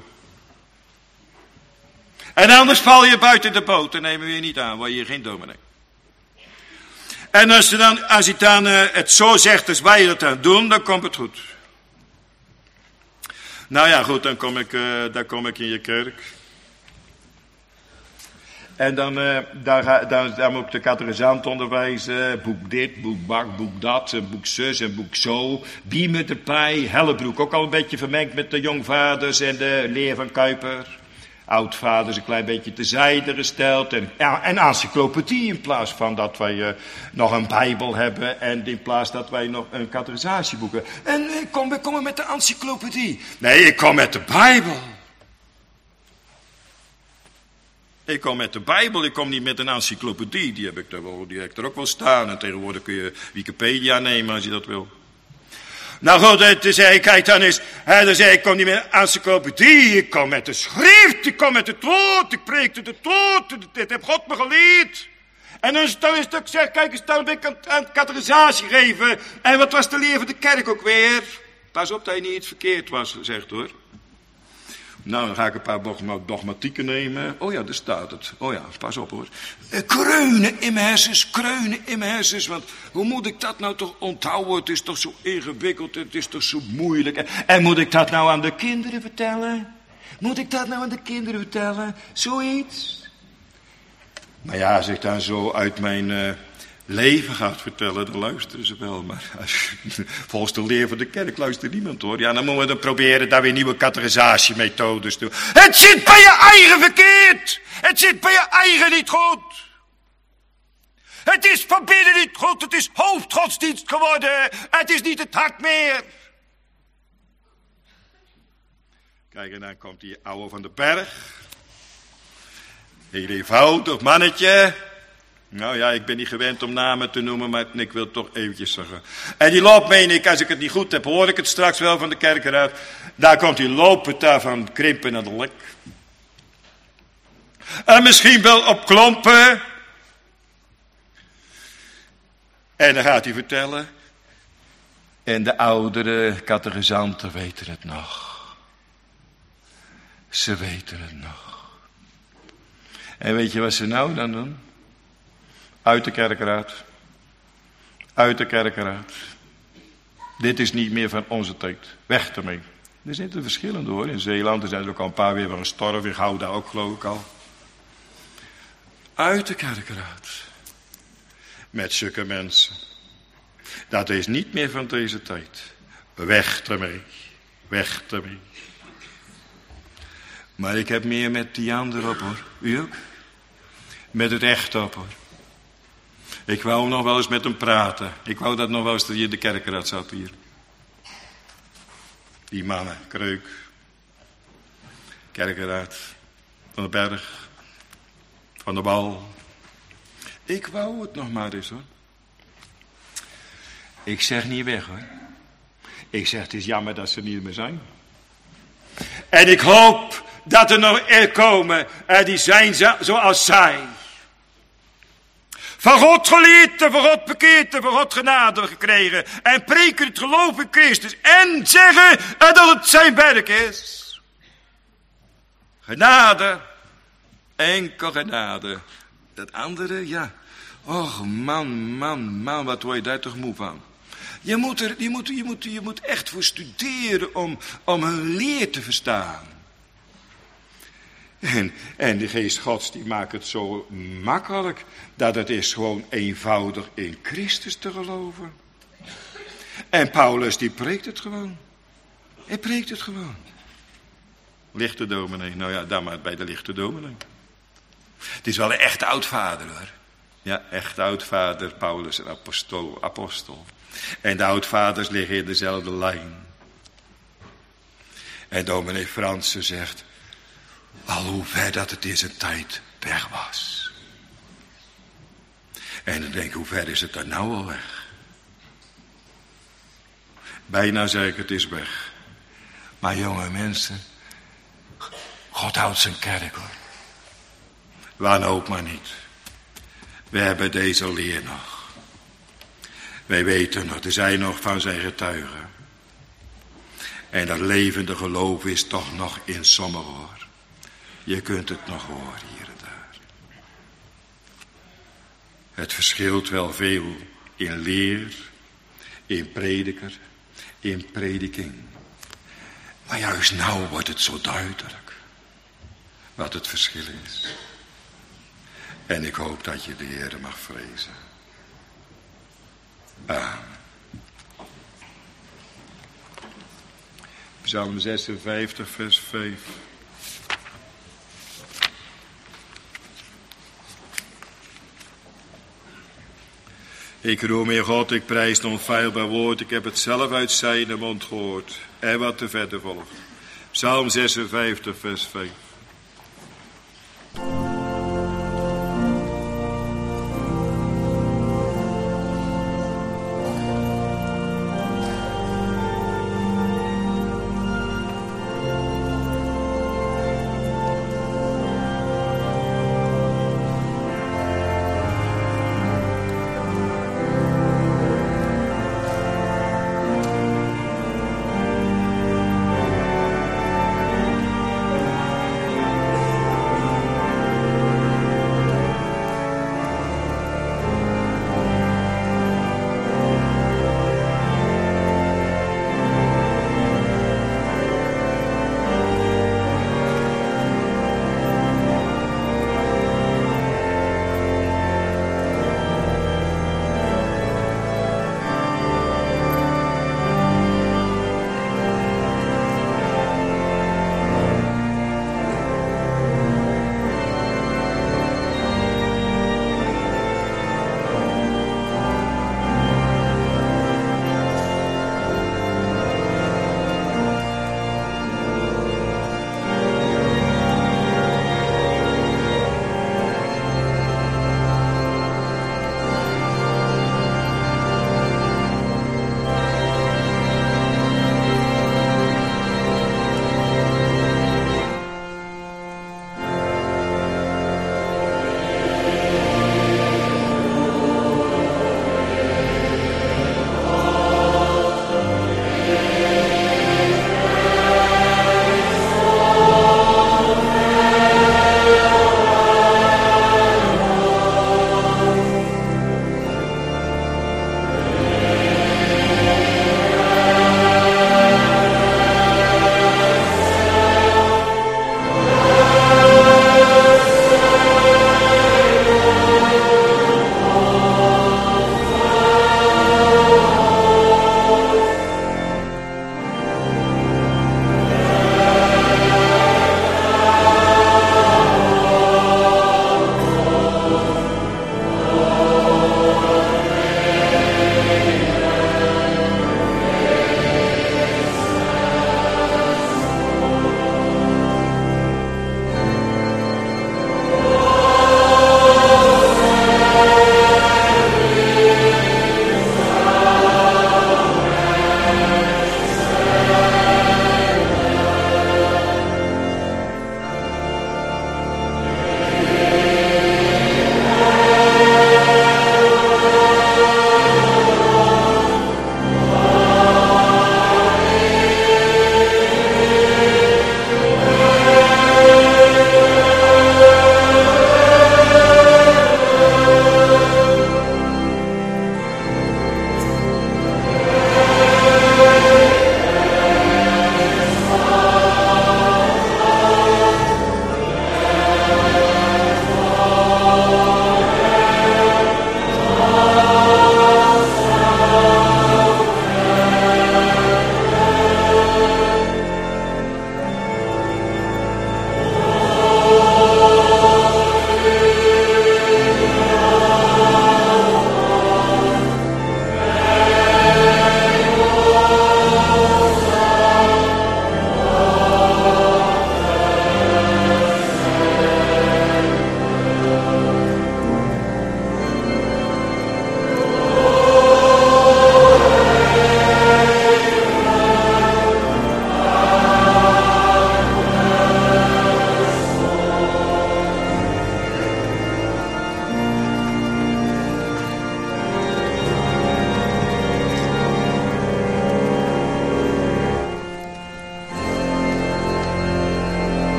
En anders val je buiten de boot, dan nemen we je niet aan, word je geen dominee. En als je dan het zo zegt als wij dat dan doen, dan komt het goed. Nou ja, goed, dan kom ik in je kerk. En dan moet ik de catechisant onderwijzen. Boek dit, boek bak, boek dat, boek zus en boek zo. Biemen erbij, Hellebroek ook al een beetje vermengd met de jongvaders en de leer van Kuiper. Oudvaders een klein beetje terzijde gesteld. En encyclopedie in plaats van dat wij nog een Bijbel hebben. En in plaats dat wij nog een categorisatieboek hebben. En we komen met de encyclopedie. Nee, ik kom met de Bijbel. Ik kom met de Bijbel, ik kom niet met een encyclopedie. Die heb ik er ook wel staan. En tegenwoordig kun je Wikipedia nemen als je dat wil. Nou goed, toen zei ik, kijk dan eens. Dan zei ik, kom niet met een encyclopedie. Ik kom met de schrift, ik kom met het woord. Ik preekte het woord, dit heeft God me geleerd. En dan is het ook zeg, kijk eens, dan ben ik aan het categorisatie geven. En wat was de leer van de kerk ook weer? Pas op dat je niet verkeerd was, zegt hoor. Nou, dan ga ik een paar dogmatieken nemen. Oh ja, daar staat het. Oh ja, pas op hoor. Kreunen in mijn hersens. Want hoe moet ik dat nou toch onthouden? Het is toch zo ingewikkeld, het is toch zo moeilijk. En moet ik dat nou aan de kinderen vertellen? Zoiets? Maar ja, als ik dan zo uit mijn leven gaat vertellen, dan luisteren ze wel. Maar volgens de leer van de kerk luistert niemand hoor. Ja, dan moeten we dan proberen daar weer nieuwe categorisatiemethodes te doen. Het zit bij je eigen verkeerd. Het zit bij je eigen niet goed. Het is van binnen niet goed. Het is hoofdgodsdienst geworden. Het is niet het hart meer. Kijk, en dan komt die ouwe van de berg. Heel eenvoudig mannetje. Nou ja, ik ben niet gewend om namen te noemen, maar ik wil het toch eventjes zeggen. En die loopt, meen ik, als ik het niet goed heb, hoor ik het straks wel van de kerkeraad. Daar komt die lopend daar van krimpen naar de lek. En misschien wel op klompen. En dan gaat hij vertellen. En de oudere catechisanten weten het nog. Ze weten het nog. En weet je wat ze nou dan doen? Uit de kerkeraad. Dit is niet meer van onze tijd. Weg ermee. Er zitten verschillende hoor. In Zeeland zijn er ook al een paar weer van gestorven. In Gouda ook geloof ik al. Uit de kerkeraad. Met zulke mensen. Dat is niet meer van deze tijd. Weg ermee. Maar ik heb meer met die andere op hoor. U ook? Met het echt op hoor. Ik wou nog wel eens met hem praten. Ik wou dat nog wel eens dat je in de kerkeraad zat hier. Die mannen, Kreuk. Kerkeraad. Van de Berg. Van de Wal. Ik wou het nog maar eens hoor. Ik zeg niet weg hoor. Ik zeg het is jammer dat ze niet meer zijn. En ik hoop dat er nog er komen die zijn zoals zij. Van God geleerd, van God bekeerd, van God genade gekregen. En preken het geloof in Christus. En zeggen dat het zijn werk is. Genade. Enkel genade. Dat andere, ja. Och man, wat word je daar toch moe van. Je moet echt voor studeren om een leer te verstaan. En de geest Gods die maakt het zo makkelijk dat het is gewoon eenvoudig in Christus te geloven. En Paulus die preekt het gewoon. Hij preekt het gewoon. Lichte dominee, nou ja, dan maar bij de lichte dominee. Het is wel een echte oudvader hoor. Ja, echt oudvader, Paulus en apostel. En de oudvaders liggen in dezelfde lijn. En dominee Fransen zegt, al hoe ver dat het in zijn tijd weg was. En dan denk ik, hoe ver is het dan nou al weg? Bijna zeg ik, het is weg. Maar jonge mensen, God houdt zijn kerk hoor. Wanhoop maar niet. We hebben deze leer nog. Wij weten nog, er zijn nog van zijn getuigen. En dat levende geloof is toch nog in sommigen hoor. Je kunt het nog horen hier en daar. Het verschilt wel veel in leer, in prediker, in prediking. Maar juist nou wordt het zo duidelijk wat het verschil is. En ik hoop dat je de Heer mag vrezen. Amen. Psalm 56, vers 5. Ik roem in God, ik prijs het onfeilbaar woord. Ik heb het zelf uit zijn mond gehoord. En wat er verder volgt. Psalm 56, vers 5.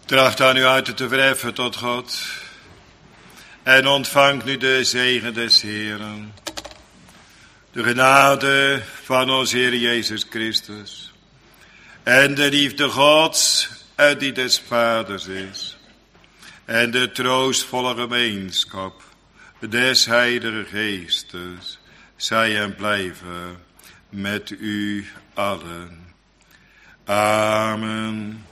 Tracht aan uw harten te verheffen tot God. En ontvangt nu de zegen des Heeren. De genade van onze Heer Jezus Christus. En de liefde Gods en die des Vaders is. En de troostvolle gemeenschap des Heilige Geestes. Zij en blijven met u allen. Amen.